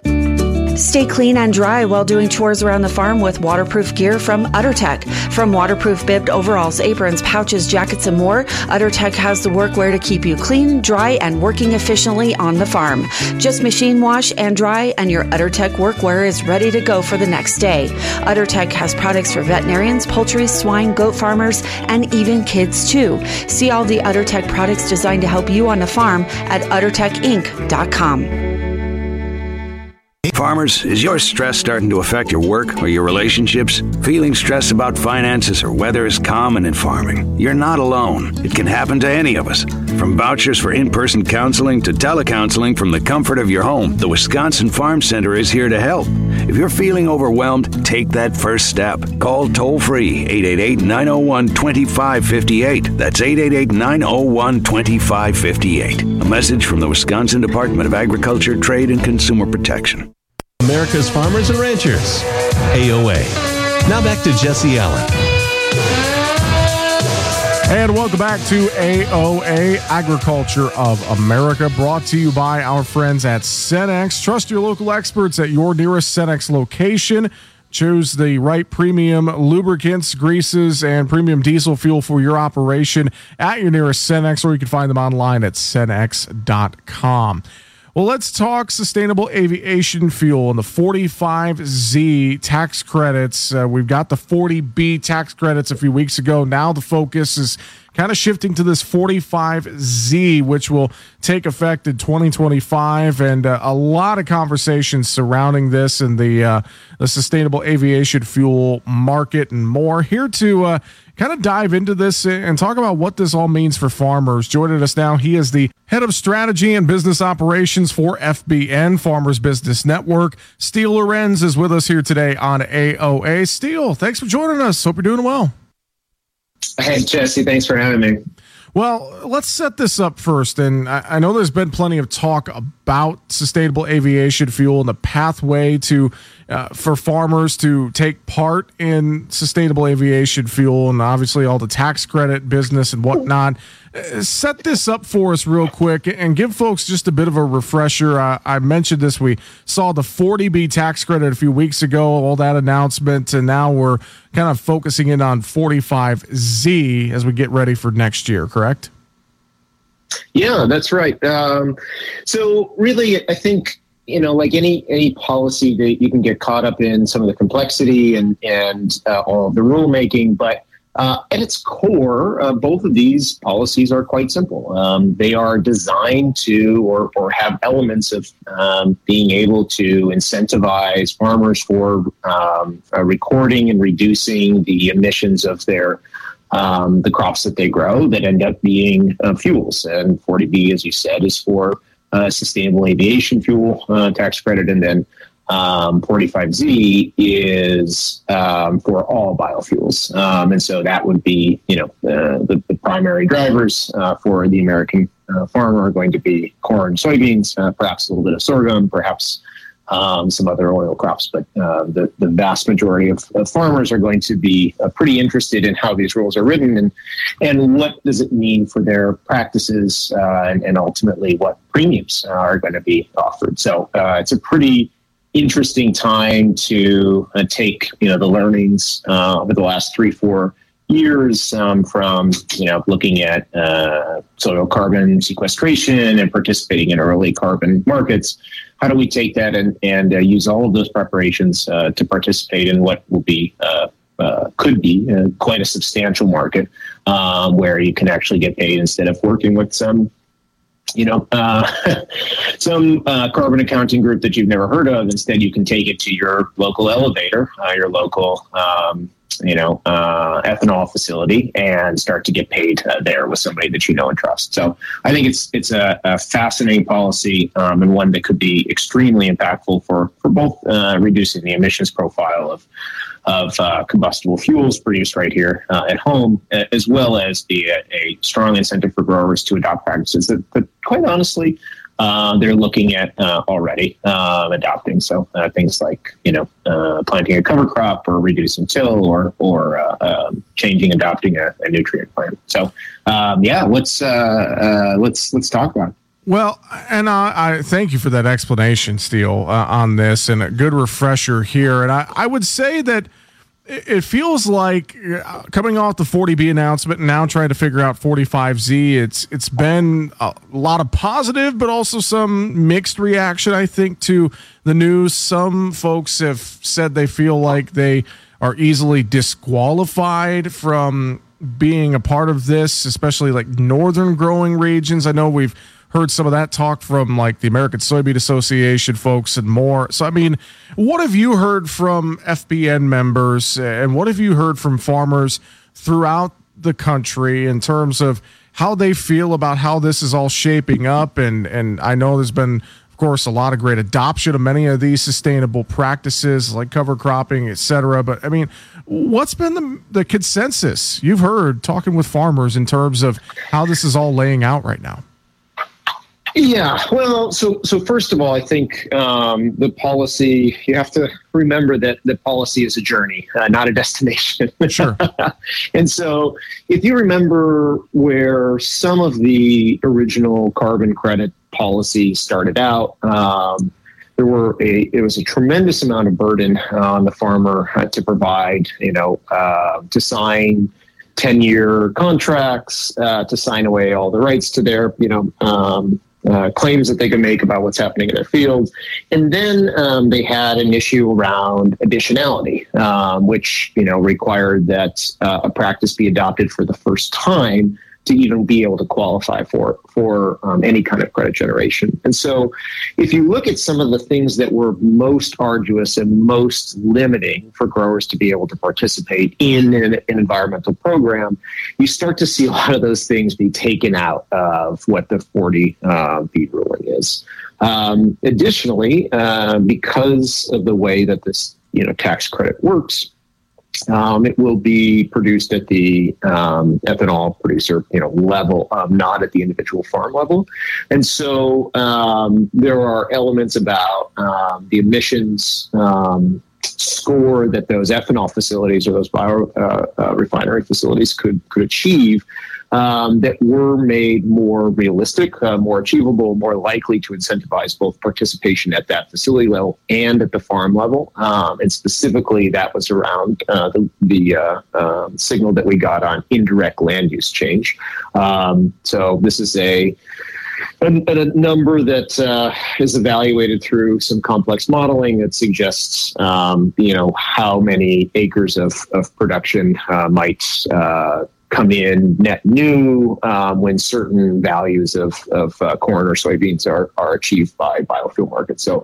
Stay clean and dry while doing chores around the farm with waterproof gear from UtterTech. From waterproof bibbed overalls, aprons, pouches, jackets, and more, UtterTech has the workwear to keep you clean, dry, and working efficiently on the farm. Just machine wash and dry, and your UtterTech workwear is ready to go for the next day. UtterTech has products for veterinarians, poultry, swine, goat farmers, and even kids too. See all the UtterTech products designed to help you on the farm at utter tech inc dot com. Farmers, is your stress starting to affect your work or your relationships? Feeling stressed about finances or weather is common in farming. You're not alone. It can happen to any of us. From vouchers for in-person counseling to telecounseling from the comfort of your home, the Wisconsin Farm Center is here to help. If you're feeling overwhelmed, take that first step. Call toll-free eight eight eight, nine oh one, two five five eight. That's eight eight eight, nine oh one, two five five eight. A message from the Wisconsin Department of Agriculture, Trade, and Consumer Protection. America's Farmers and Ranchers, A O A. Now back to Jesse Allen. And welcome back to A O A, Agriculture of America, brought to you by our friends at Cenex. Trust your local experts at your nearest Cenex location. Choose the right premium lubricants, greases, and premium diesel fuel for your operation at your nearest Cenex, or you can find them online at cenex dot com. Well, let's talk sustainable aviation fuel and the forty-five Z tax credits. Uh, we've got the forty B tax credits a few weeks ago. Now the focus is kind of shifting to this forty-five Z, which will take effect in twenty twenty-five, and uh, a lot of conversations surrounding this and the uh, the sustainable aviation fuel market and more. Here to uh, kind of dive into this and talk about what this all means for farmers. Joining us now, he is the head of strategy and business operations for F B N, Farmers Business Network. Steele Lorenz is with us here today on A O A. Steele, thanks for joining us. Hope you're doing well. Hey, Jesse, thanks for having me. Well, let's set this up first. And I, I know there's been plenty of talk about sustainable aviation fuel and the pathway to uh, for farmers to take part in sustainable aviation fuel, and obviously all the tax credit business and whatnot. Uh, set this up for us real quick and give folks just a bit of a refresher. Uh, I mentioned this. We saw the forty B tax credit a few weeks ago, all that announcement, and now we're kind of focusing in on forty-five Z as we get ready for next year, correct? Yeah, that's right. Um, so really, I think, you know, like any any policy, that you can get caught up in some of the complexity and, and uh, all of the rulemaking, but uh, at its core, uh, both of these policies are quite simple. Um, they are designed to or, or have elements of um, being able to incentivize farmers for um, uh, recording and reducing the emissions of their um, the crops that they grow that end up being uh, fuels. And forty B, as you said, is for uh, sustainable aviation fuel uh, tax credit, and then Um, forty-five Z is um, for all biofuels. Um, and so that would be, you know, uh, the, the primary drivers uh, for the American uh, farmer are going to be corn, soybeans, uh, perhaps a little bit of sorghum, perhaps um, some other oil crops. But uh, the, the vast majority of, of farmers are going to be uh, pretty interested in how these rules are written and, and what does it mean for their practices uh, and, and ultimately what premiums are going to be offered. So uh, it's a pretty interesting time to uh, take, you know, the learnings uh, over the last three, four years um, from, you know, looking at uh, soil carbon sequestration and participating in early carbon markets. How do we take that and, and uh, use all of those preparations uh, to participate in what will be, uh, uh, could be uh, quite a substantial market uh, where you can actually get paid instead of working with some you know, uh, some uh, carbon accounting group that you've never heard of. Instead, you can take it to your local elevator, uh, your local, um, you know, uh, ethanol facility and start to get paid uh, there with somebody that you know and trust. So I think it's it's a, a fascinating policy um, and one that could be extremely impactful for, for both uh, reducing the emissions profile of of uh, combustible fuels produced right here uh, at home, as well as be a, a strong incentive for growers to adopt practices that, that quite honestly, uh, they're looking at uh, already uh, adopting. So uh, things like, you know, uh, planting a cover crop or reducing till or or uh, um, changing, adopting a, a nutrient plan. So um, yeah, let's uh, uh, let's let's talk about it. Well, and I, I thank you for that explanation, Steele, uh, on this, and a good refresher here. And I, I would say that it feels like uh, coming off the forty B announcement and now trying to figure out forty-five Z, it's it's been a lot of positive, but also some mixed reaction, I think, to the news. Some folks have said they feel like they are easily disqualified from being a part of this, especially like northern growing regions. I know we've heard some of that talk from like the American Soybean Association folks and more. So, I mean, what have you heard from F B N members and what have you heard from farmers throughout the country in terms of how they feel about how this is all shaping up? And, and I know there's been, of course, a lot of great adoption of many of these sustainable practices like cover cropping, et cetera. But I mean, what's been the, the consensus you've heard talking with farmers in terms of how this is all laying out right now? Yeah, well, so so first of all, I think um, the policy, you have to remember that the policy is a journey, uh, not a destination. Sure. And so if you remember where some of the original carbon credit policy started out, um, there were a it was a tremendous amount of burden on the farmer uh, to provide, you know, uh, to sign ten-year contracts, uh, to sign away all the rights to their, you know, um, uh, claims that they could make about what's happening in their fields. And then um, they had an issue around additionality, um, which, you know, required that uh, a practice be adopted for the first time to even be able to qualify for for um, any kind of credit generation. And so if you look at some of the things that were most arduous and most limiting for growers to be able to participate in an, an environmental program, you start to see a lot of those things be taken out of what the forty B ruling is. Um, additionally, uh, because of the way that this you know tax credit works, Um, it will be produced at the um, ethanol producer, you know, level, um, not at the individual farm level. And so um, there are elements about um, the emissions um, score that those ethanol facilities or those bio uh, uh, refinery facilities could could achieve um, that were made more realistic, uh, more achievable, more likely to incentivize both participation at that facility level and at the farm level. Um, and specifically, that was around uh, the, the uh, uh, signal that we got on indirect land use change. Um, so this is a A, a number that uh, is evaluated through some complex modeling that suggests, um, you know, how many acres of, of production uh, might uh, come in net new um, when certain values of, of uh, corn or soybeans are, are achieved by biofuel markets. So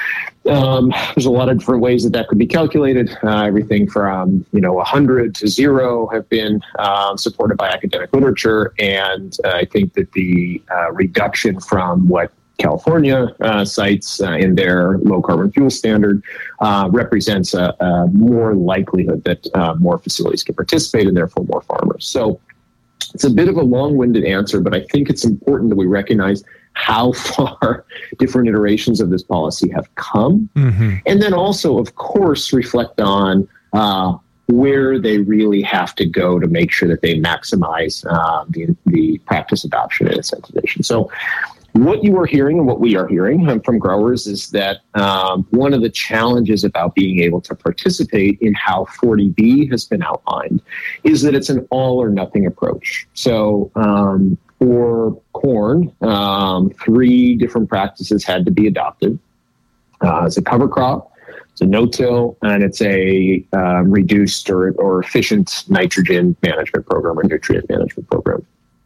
um, there's a lot of different ways that that could be calculated. Uh, everything from, you know, one hundred to zero have been uh, supported by academic literature. And uh, I think that the uh, reduction from what California uh, cites uh, in their low carbon fuel standard uh, represents a, a more likelihood that uh, more facilities can participate and therefore more farmers. So it's a bit of a long-winded answer, but I think it's important that we recognize how far different iterations of this policy have come. Mm-hmm. And then also, of course, reflect on uh, where they really have to go to make sure that they maximize uh, the, the practice adoption and incentivization. So what you are hearing and what we are hearing um, from growers is that um, one of the challenges about being able to participate in how forty B has been outlined is that it's an all or nothing approach. So um, for corn, um, three different practices had to be adopted. Uh, it's a cover crop, it's a no-till, and it's a um, reduced or, or efficient nitrogen management program or nutrient management program.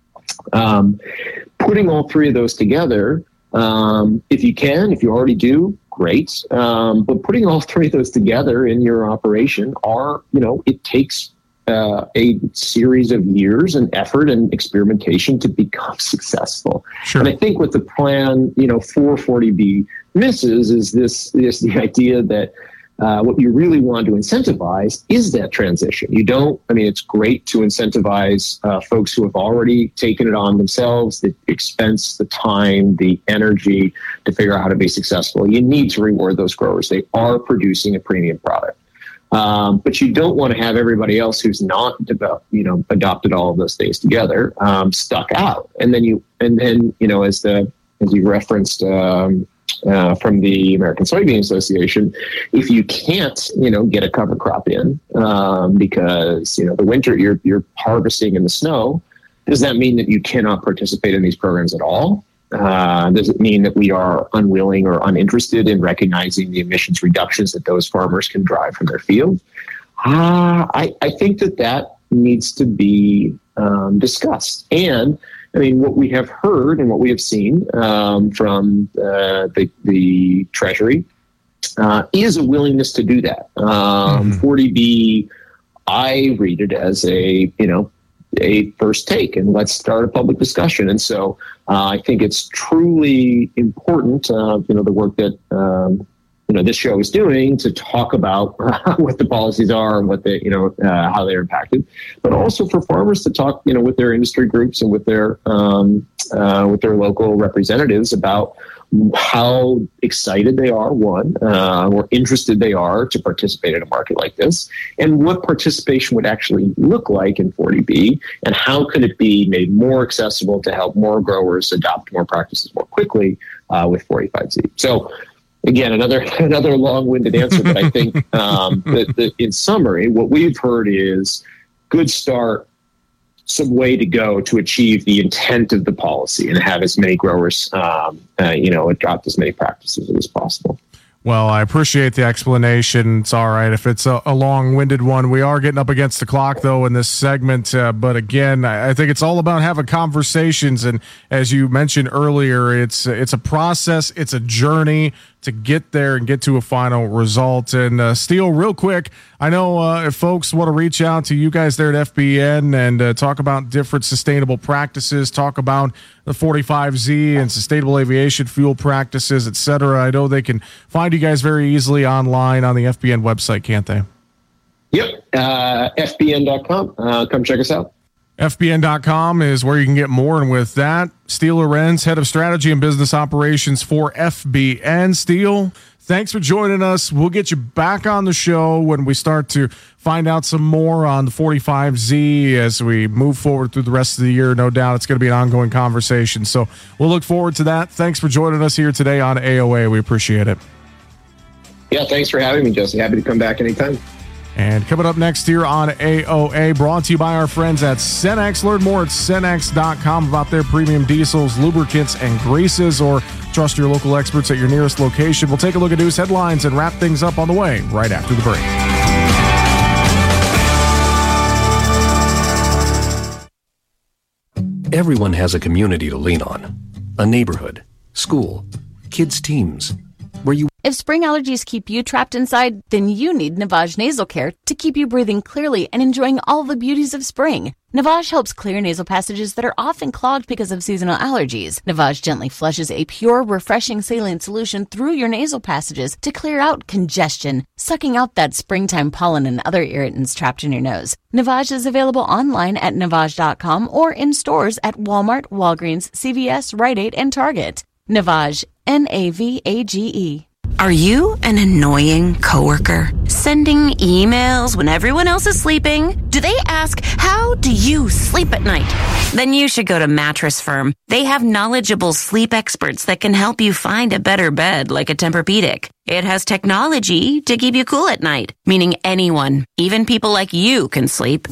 Um, putting all three of those together, um, if you can, if you already do, great. Um, but putting all three of those together in your operation are, you know, it takes uh, a series of years and effort and experimentation to become successful. Sure. And I think what the plan, you know, for forty B misses is this, is the idea that Uh, what you really want to incentivize is that transition. You don't, I mean, it's great to incentivize uh, folks who have already taken it on themselves, the expense, the time, the energy to figure out how to be successful. You need to reward those growers. They are producing a premium product. Um, but you don't want to have everybody else who's not developed, you know, adopted all of those things together, um, stuck out. And then you, and then, you know, as the, as you referenced, um, Uh, from the American Soybean Association, if you can't, you know, get a cover crop in um, because, you know, the winter you're you're harvesting in the snow, does that mean that you cannot participate in these programs at all? Uh, does it mean that we are unwilling or uninterested in recognizing the emissions reductions that those farmers can drive from their field? Uh, I, I think that that needs to be um, discussed. And I mean, what we have heard and what we have seen um, from uh, the, the Treasury uh, is a willingness to do that. Um, mm-hmm. forty B, I read it as a, you know, a first take, and let's start a public discussion. And so uh, I think it's truly important, uh, you know, the work that um, you know this show is doing to talk about what the policies are and what they, you know, uh, how they're impacted, but also for farmers to talk, you know, with their industry groups and with their um, uh, with their local representatives about how excited they are, one, uh, or interested they are to participate in a market like this, and what participation would actually look like in forty B, and how could it be made more accessible to help more growers adopt more practices more quickly uh, with forty-five Z. So again, another another long-winded answer, but I think um, that, that in summary, what we've heard is good start, some way to go to achieve the intent of the policy and have as many growers, um, uh, you know, adopt as many practices as possible. Well, I appreciate the explanation. It's all right if it's a, a long-winded one. We are getting up against the clock, though, in this segment. Uh, but again, I, I think it's all about having conversations. And as you mentioned earlier, it's it's a process, it's a journey to get there and get to a final result. And uh, Steele, real quick, I know uh, if folks want to reach out to you guys there at F B N and uh, talk about different sustainable practices, talk about the forty-five Z and sustainable aviation fuel practices, et cetera, I know they can find you guys very easily online on the F B N website, can't they? Yep, uh, F B N dot com. Uh, come check us out. F B N dot com is where you can get more. And with that, Steele Lorenz, Head of Strategy and Business Operations for F B N. Steele, thanks for joining us. We'll get you back on the show when we start to find out some more on the forty-five Z as we move forward through the rest of the year. No doubt it's going to be an ongoing conversation. So we'll look forward to that. Thanks for joining us here today on A O A. We appreciate it. Yeah, thanks for having me, Jesse. Happy to come back anytime. And coming up next here on A O A, brought to you by our friends at Cenex. Learn more at Cenex dot com about their premium diesels, lubricants, and greases, or trust your local experts at your nearest location. We'll take a look at news headlines and wrap things up on the way right after the break. Everyone has a community to lean on. A neighborhood, school, kids' teams, where you... If spring allergies keep you trapped inside, then you need Navage Nasal Care to keep you breathing clearly and enjoying all the beauties of spring. Navage helps clear nasal passages that are often clogged because of seasonal allergies. Navage gently flushes a pure, refreshing saline solution through your nasal passages to clear out congestion, sucking out that springtime pollen and other irritants trapped in your nose. Navage is available online at Navage dot com or in stores at Walmart, Walgreens, C V S, Rite Aid, and Target. Navage, N A V A G E. Are you an annoying coworker? Sending emails when everyone else is sleeping? Do they ask, how do you sleep at night? Then you should go to Mattress Firm. They have knowledgeable sleep experts that can help you find a better bed, like a Tempur-Pedic. It has technology to keep you cool at night, meaning anyone, even people like you, can sleep.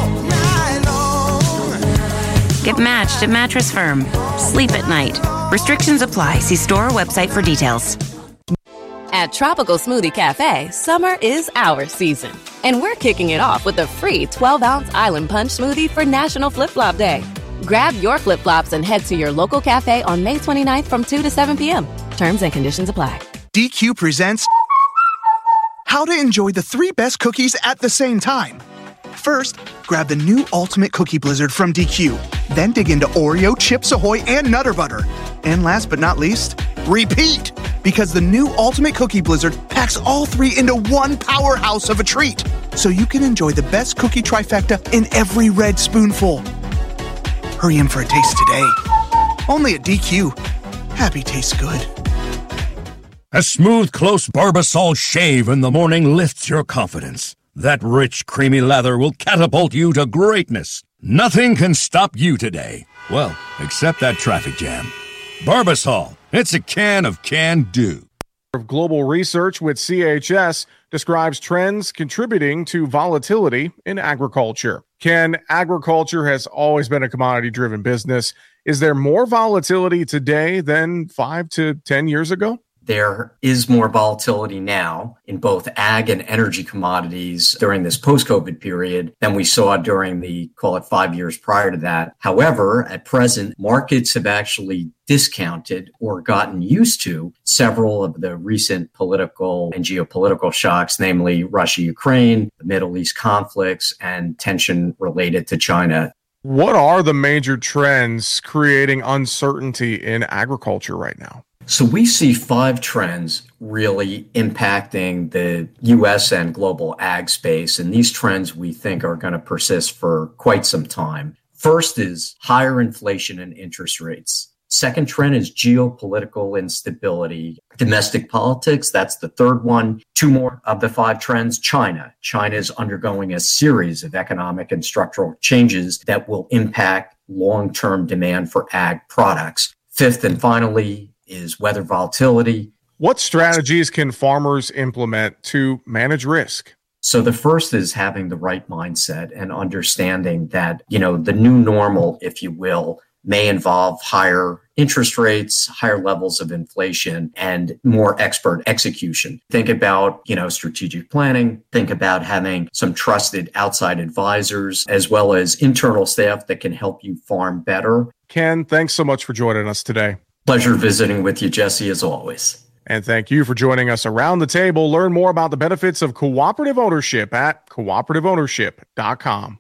Get matched at Mattress Firm. Sleep at night. Restrictions apply. See store or website for details. At Tropical Smoothie Cafe, summer is our season. And we're kicking it off with a free twelve-ounce Island Punch smoothie for National Flip-Flop Day. Grab your flip-flops and head to your local cafe on May twenty-ninth from two to seven p.m. Terms and conditions apply. D Q presents How to Enjoy the Three Best Cookies at the Same Time. First, grab the new Ultimate Cookie Blizzard from D Q. Then dig into Oreo, Chips Ahoy, and Nutter Butter. And last but not least, repeat! Because the new Ultimate Cookie Blizzard packs all three into one powerhouse of a treat. So you can enjoy the best cookie trifecta in every red spoonful. Hurry in for a taste today. Only at D Q. Happy tastes good. A smooth, close Barbasol shave in the morning lifts your confidence. That rich, creamy lather will catapult you to greatness. Nothing can stop you today. Well, except that traffic jam. Barbasol. It's a can of can-do. Of Global Research with C H S describes trends contributing to volatility in agriculture. Ken, agriculture has always been a commodity-driven business. Is there more volatility today than five to ten years ago? There is more volatility now in both ag and energy commodities during this post-COVID period than we saw during the, call it, five years prior to that. However, at present, markets have actually discounted or gotten used to several of the recent political and geopolitical shocks, namely Russia-Ukraine, the Middle East conflicts, and tension related to China. What are the major trends creating uncertainty in agriculture right now? So we see five trends really impacting the U S and global ag space, and these trends we think are going to persist for quite some time. First is higher inflation and interest rates. Second trend is geopolitical instability. Domestic politics, that's the third one. Two more of the five trends. China. China is undergoing a series of economic and structural changes that will impact long-term demand for ag products. Fifth and finally is weather volatility. What strategies can farmers implement to manage risk? So the first is having the right mindset and understanding that, you know, the new normal, if you will, may involve higher interest rates, higher levels of inflation, and more expert execution. Think about, you know, strategic planning. Think about having some trusted outside advisors, as well as internal staff that can help you farm better. Ken, thanks so much for joining us today. Pleasure visiting with you, Jesse, as always. And thank you for joining us around the table. Learn more about the benefits of cooperative ownership at cooperative ownership dot com.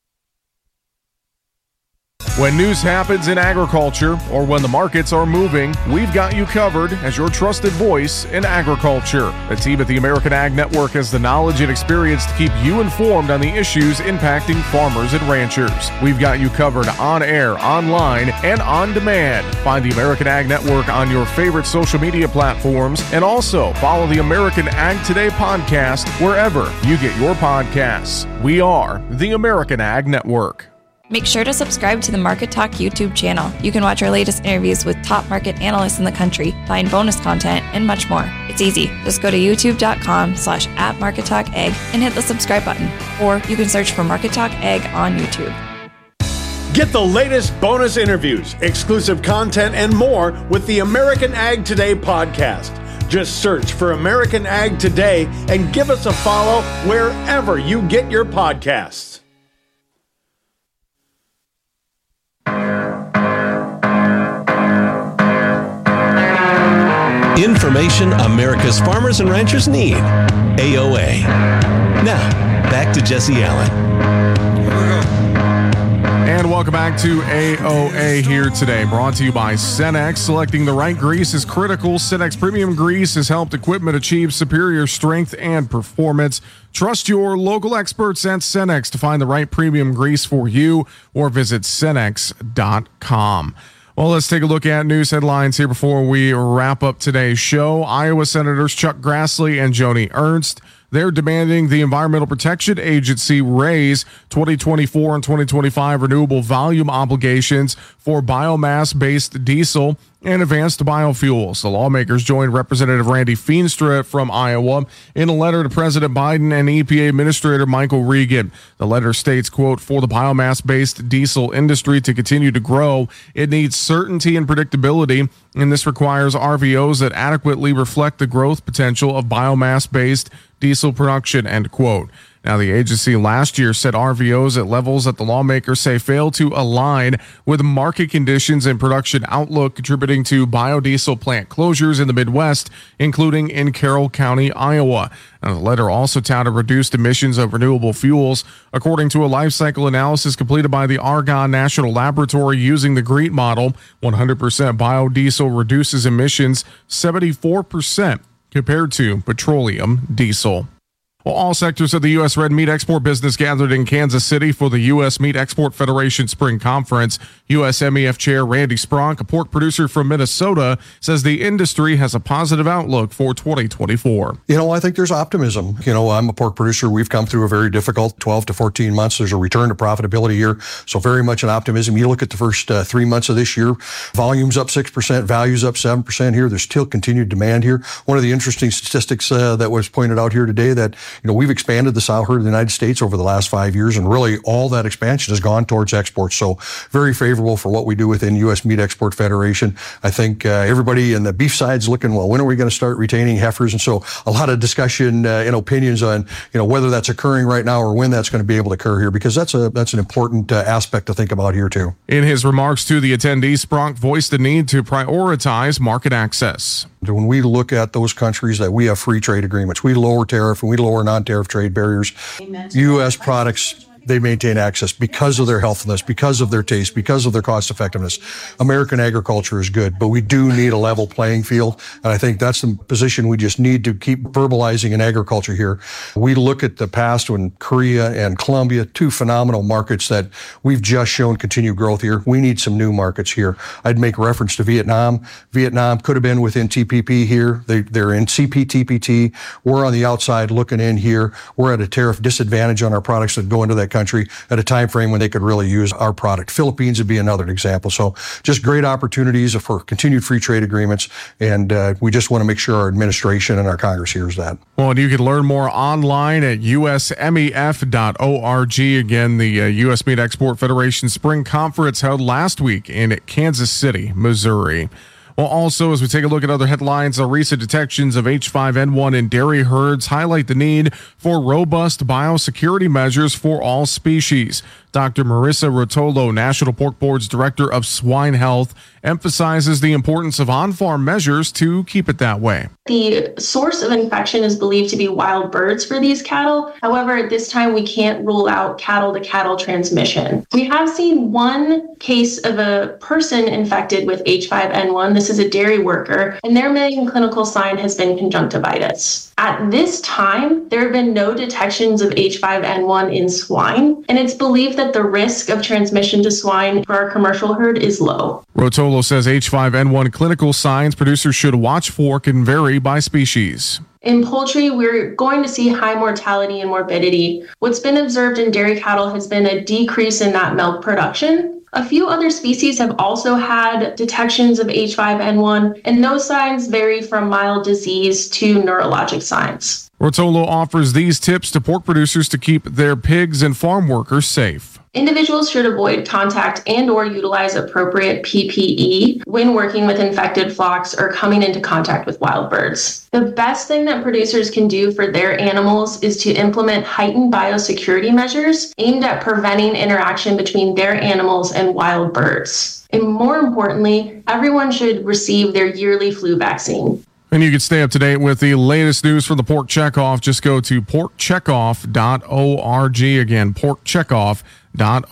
When news happens in agriculture or when the markets are moving, we've got you covered as your trusted voice in agriculture. The team at the American Ag Network has the knowledge and experience to keep you informed on the issues impacting farmers and ranchers. We've got you covered on air, online, and on demand. Find the American Ag Network on your favorite social media platforms, and also follow the American Ag Today podcast wherever you get your podcasts. We are the American Ag Network. Make sure to subscribe to the Market Talk YouTube channel. You can watch our latest interviews with top market analysts in the country, find bonus content, and much more. It's easy. Just go to youtube.com slash at Market Talk Ag and hit the subscribe button. Or you can search for Market Talk Ag on YouTube. Get the latest bonus interviews, exclusive content, and more with the American Ag Today podcast. Just search for American Ag Today and give us a follow wherever you get your podcasts. Information America's farmers and ranchers need. A O A. Now, back to Jesse Allen. And welcome back to A O A here today. Brought to you by Cenex. Selecting the right grease is critical. Cenex Premium Grease has helped equipment achieve superior strength and performance. Trust your local experts at Cenex to find the right premium grease for you, or visit cenex dot com. Well, let's take a look at news headlines here before we wrap up today's show. Iowa Senators Chuck Grassley and Joni Ernst, they're demanding the Environmental Protection Agency raise twenty twenty-four and twenty twenty-five renewable volume obligations for biomass-based diesel and advanced biofuels. The lawmakers joined Representative Randy Feenstra from Iowa in a letter to President Biden and E P A Administrator Michael Regan. The letter states, quote, for the biomass-based diesel industry to continue to grow, it needs certainty and predictability, and this requires R V Os that adequately reflect the growth potential of biomass-based diesel production, end quote. Now, the agency last year set R V Os at levels that the lawmakers say fail to align with market conditions and production outlook, contributing to biodiesel plant closures in the Midwest, including in Carroll County, Iowa. Now, the letter also touted reduced emissions of renewable fuels. According to a life cycle analysis completed by the Argonne National Laboratory using the GREET model, one hundred percent biodiesel reduces emissions seventy-four percent compared to petroleum diesel. Well, all sectors of the U S red meat export business gathered in Kansas City for the U S Meat Export Federation Spring Conference. U S M E F Chair Randy Spronk, a pork producer from Minnesota, says the industry has a positive outlook for twenty twenty-four. You know, I think there's optimism. You know, I'm a pork producer. We've come through a very difficult twelve to fourteen months. There's a return to profitability here. So very much an optimism. You look at the first uh, three months of this year, volume's up six percent, value's up seven percent here. There's still continued demand here. One of the interesting statistics uh, that was pointed out here today that, you know, we've expanded the sow herd in the United States over the last five years, and really all that expansion has gone towards exports. So very favorable for what we do within U S Meat Export Federation. I think uh, everybody in the beef side's looking, well, when are we going to start retaining heifers? And so a lot of discussion uh, and opinions on, you know, whether that's occurring right now or when that's going to be able to occur here, because that's a that's an important uh, aspect to think about here too. In his remarks to the attendees, Spronk voiced the need to prioritize market access. When we look at those countries that we have free trade agreements, we lower tariff and we lower non-tariff trade barriers. U S products, they maintain access because of their healthiness, because of their taste, because of their cost effectiveness. American agriculture is good, but we do need a level playing field. And I think that's the position we just need to keep verbalizing in agriculture here. We look at the past when Korea and Colombia, two phenomenal markets that we've just shown continued growth here. We need some new markets here. I'd make reference to Vietnam. Vietnam could have been within T P P here. They, they're in C P T P T. We're on the outside looking in here. We're at a tariff disadvantage on our products that go into that country at a time frame when they could really use our product. Philippines would be another example. So just great opportunities for continued free trade agreements, and uh, we just want to make sure our administration and our Congress hears that. Well, and you can learn more online at U S M E F dot org. Again, the uh, U S Meat Export Federation Spring Conference held last week in Kansas City, Missouri. Well, also, as we take a look at other headlines, the recent detections of H five N one in dairy herds highlight the need for robust biosecurity measures for all species. Doctor Marissa Rotolo, National Pork Board's Director of Swine Health, emphasizes the importance of on-farm measures to keep it that way. The source of infection is believed to be wild birds for these cattle. However, at this time, we can't rule out cattle-to-cattle transmission. We have seen one case of a person infected with H five N one. This is a dairy worker, and their main clinical sign has been conjunctivitis. At this time, there have been no detections of H five N one in swine, and it's believed that the risk of transmission to swine for our commercial herd is low. Rotolo says H five N one clinical signs producers should watch for can vary by species. In poultry, we're going to see high mortality and morbidity. What's been observed in dairy cattle has been a decrease in that milk production. A few other species have also had detections of H five N one, and those signs vary from mild disease to neurologic signs. Rotolo offers these tips to pork producers to keep their pigs and farm workers safe. Individuals should avoid contact and or utilize appropriate P P E when working with infected flocks or coming into contact with wild birds. The best thing that producers can do for their animals is to implement heightened biosecurity measures aimed at preventing interaction between their animals and wild birds. And more importantly, everyone should receive their yearly flu vaccine. And you can stay up to date with the latest news from the Pork Checkoff. Just go to pork checkoff dot org. Again, pork checkoff dot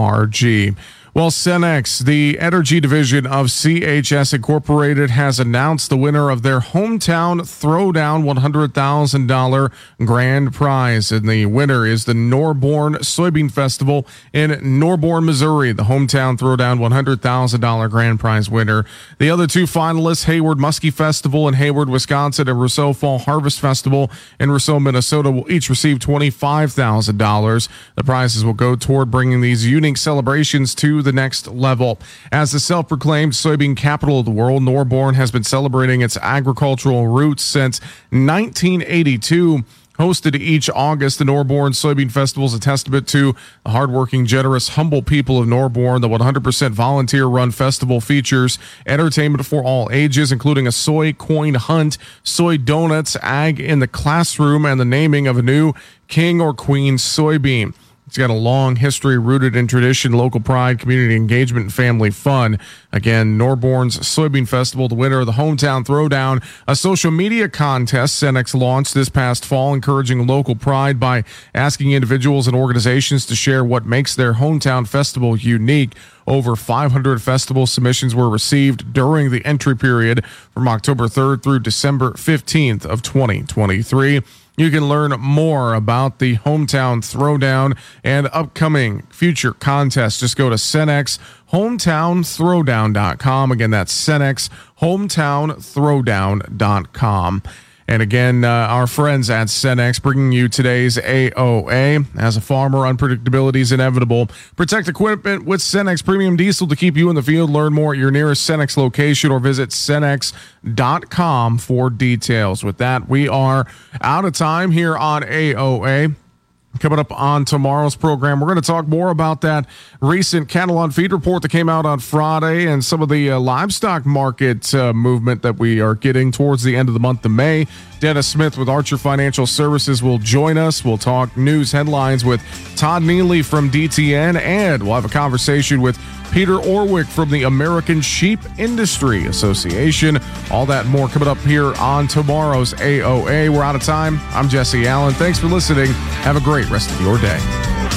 org. Well, Cenex, the energy division of C H S Incorporated, has announced the winner of their Hometown Throwdown one hundred thousand dollars grand prize. And the winner is the Norborn Soybean Festival in Norborn, Missouri, the Hometown Throwdown one hundred thousand dollars grand prize winner. The other two finalists, Hayward Muskie Festival in Hayward, Wisconsin, and Rousseau Fall Harvest Festival in Rousseau, Minnesota, will each receive twenty-five thousand dollars. The prizes will go toward bringing these unique celebrations to the next level. As the self-proclaimed soybean capital of the world, Norborn has been celebrating its agricultural roots since nineteen eighty-two. Hosted each August, the Norborn Soybean Festival is a testament to the hardworking, generous, humble people of Norborn. The one hundred percent volunteer-run festival features entertainment for all ages, including a soy coin hunt, soy donuts, ag in the classroom, and the naming of a new king or queen soybean. It's got a long history rooted in tradition, local pride, community engagement, and family fun. Again, Norborn's Soybean Festival, the winner of the Hometown Throwdown, a social media contest Cenex launched this past fall, encouraging local pride by asking individuals and organizations to share what makes their hometown festival unique. Over five hundred festival submissions were received during the entry period from October third through December fifteenth of twenty twenty-three. You can learn more about the Hometown Throwdown and upcoming future contests. Just go to Cenex hometown throwdown dot com. Again, that's Cenex hometown throwdown dot com. And again, uh, our friends at Cenex bringing you today's A O A. As a farmer, unpredictability is inevitable. Protect equipment with Cenex Premium Diesel to keep you in the field. Learn more at your nearest Cenex location or visit cenex dot com for details. With that, we are out of time here on A O A. Coming up on tomorrow's program, we're going to talk more about that recent cattle on feed report that came out on Friday and some of the uh, livestock market uh, movement that we are getting towards the end of the month of May. Dennis Smith with Archer Financial Services will join us. We'll talk news headlines with Todd Neely from D T N, and we'll have a conversation with Peter Orwick from the American Sheep Industry Association. All that and more coming up here on tomorrow's A O A. We're out of time. I'm Jesse Allen. Thanks for listening. Have a great rest of your day.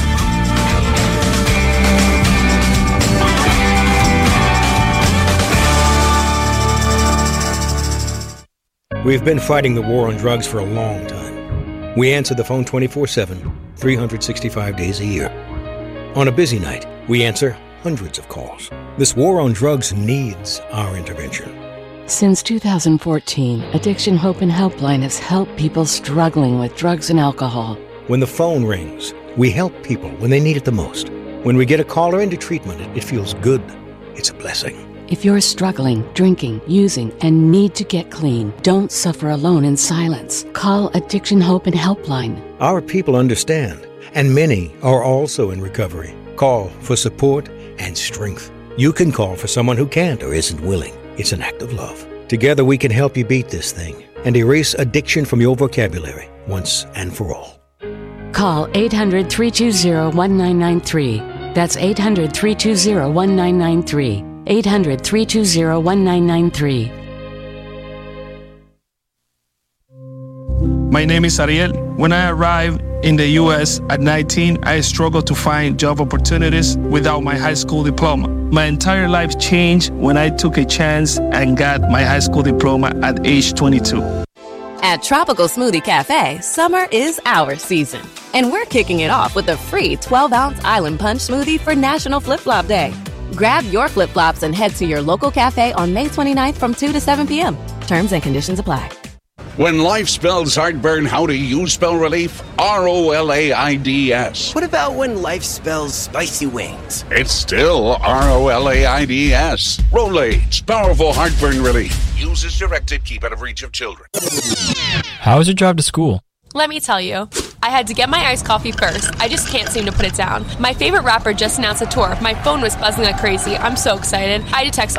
We've been fighting the war on drugs for a long time. We answer the phone twenty-four seven, three hundred sixty-five days a year. On a busy night, we answer hundreds of calls. This war on drugs needs our intervention. Since two thousand fourteen, Addiction Hope and Helpline has helped people struggling with drugs and alcohol. When the phone rings, We help people when they need it the most. When we get a caller into treatment, it, it feels good. It's a blessing. If you're struggling, drinking, using, and need to get clean, don't suffer alone in silence. Call Addiction Hope and Helpline. Our people understand, and many are also in recovery. Call for support and strength. You can call for someone who can't or isn't willing. It's an act of love. Together we can help you beat this thing and erase addiction from your vocabulary once and for all. Call eight hundred, three two zero, one nine nine three. That's eight hundred, three two zero, one nine nine three. eight hundred, three two zero, one nine nine three. My name is Ariel. When I arrived in the U S at nineteen, I struggled to find job opportunities without my high school diploma. My entire life changed when I took a chance and got my high school diploma at age twenty-two. At Tropical Smoothie Cafe, summer is our season. And we're kicking it off with a free twelve ounce Island Punch smoothie for National Flip Flop Day. Grab your flip-flops and head to your local cafe on May twenty-ninth from two to seven p.m. Terms and conditions apply. When life spells heartburn, how do you spell relief? R O L A I D S. What about when life spells spicy wings? It's still R O L A I D S. Rolaids, powerful heartburn relief. Use as directed, keep out of reach of children. How was your drive to school? Let me tell you. I had to get my iced coffee first. I just can't seem to put it down. My favorite rapper just announced a tour. My phone was buzzing like crazy. I'm so excited. I had to text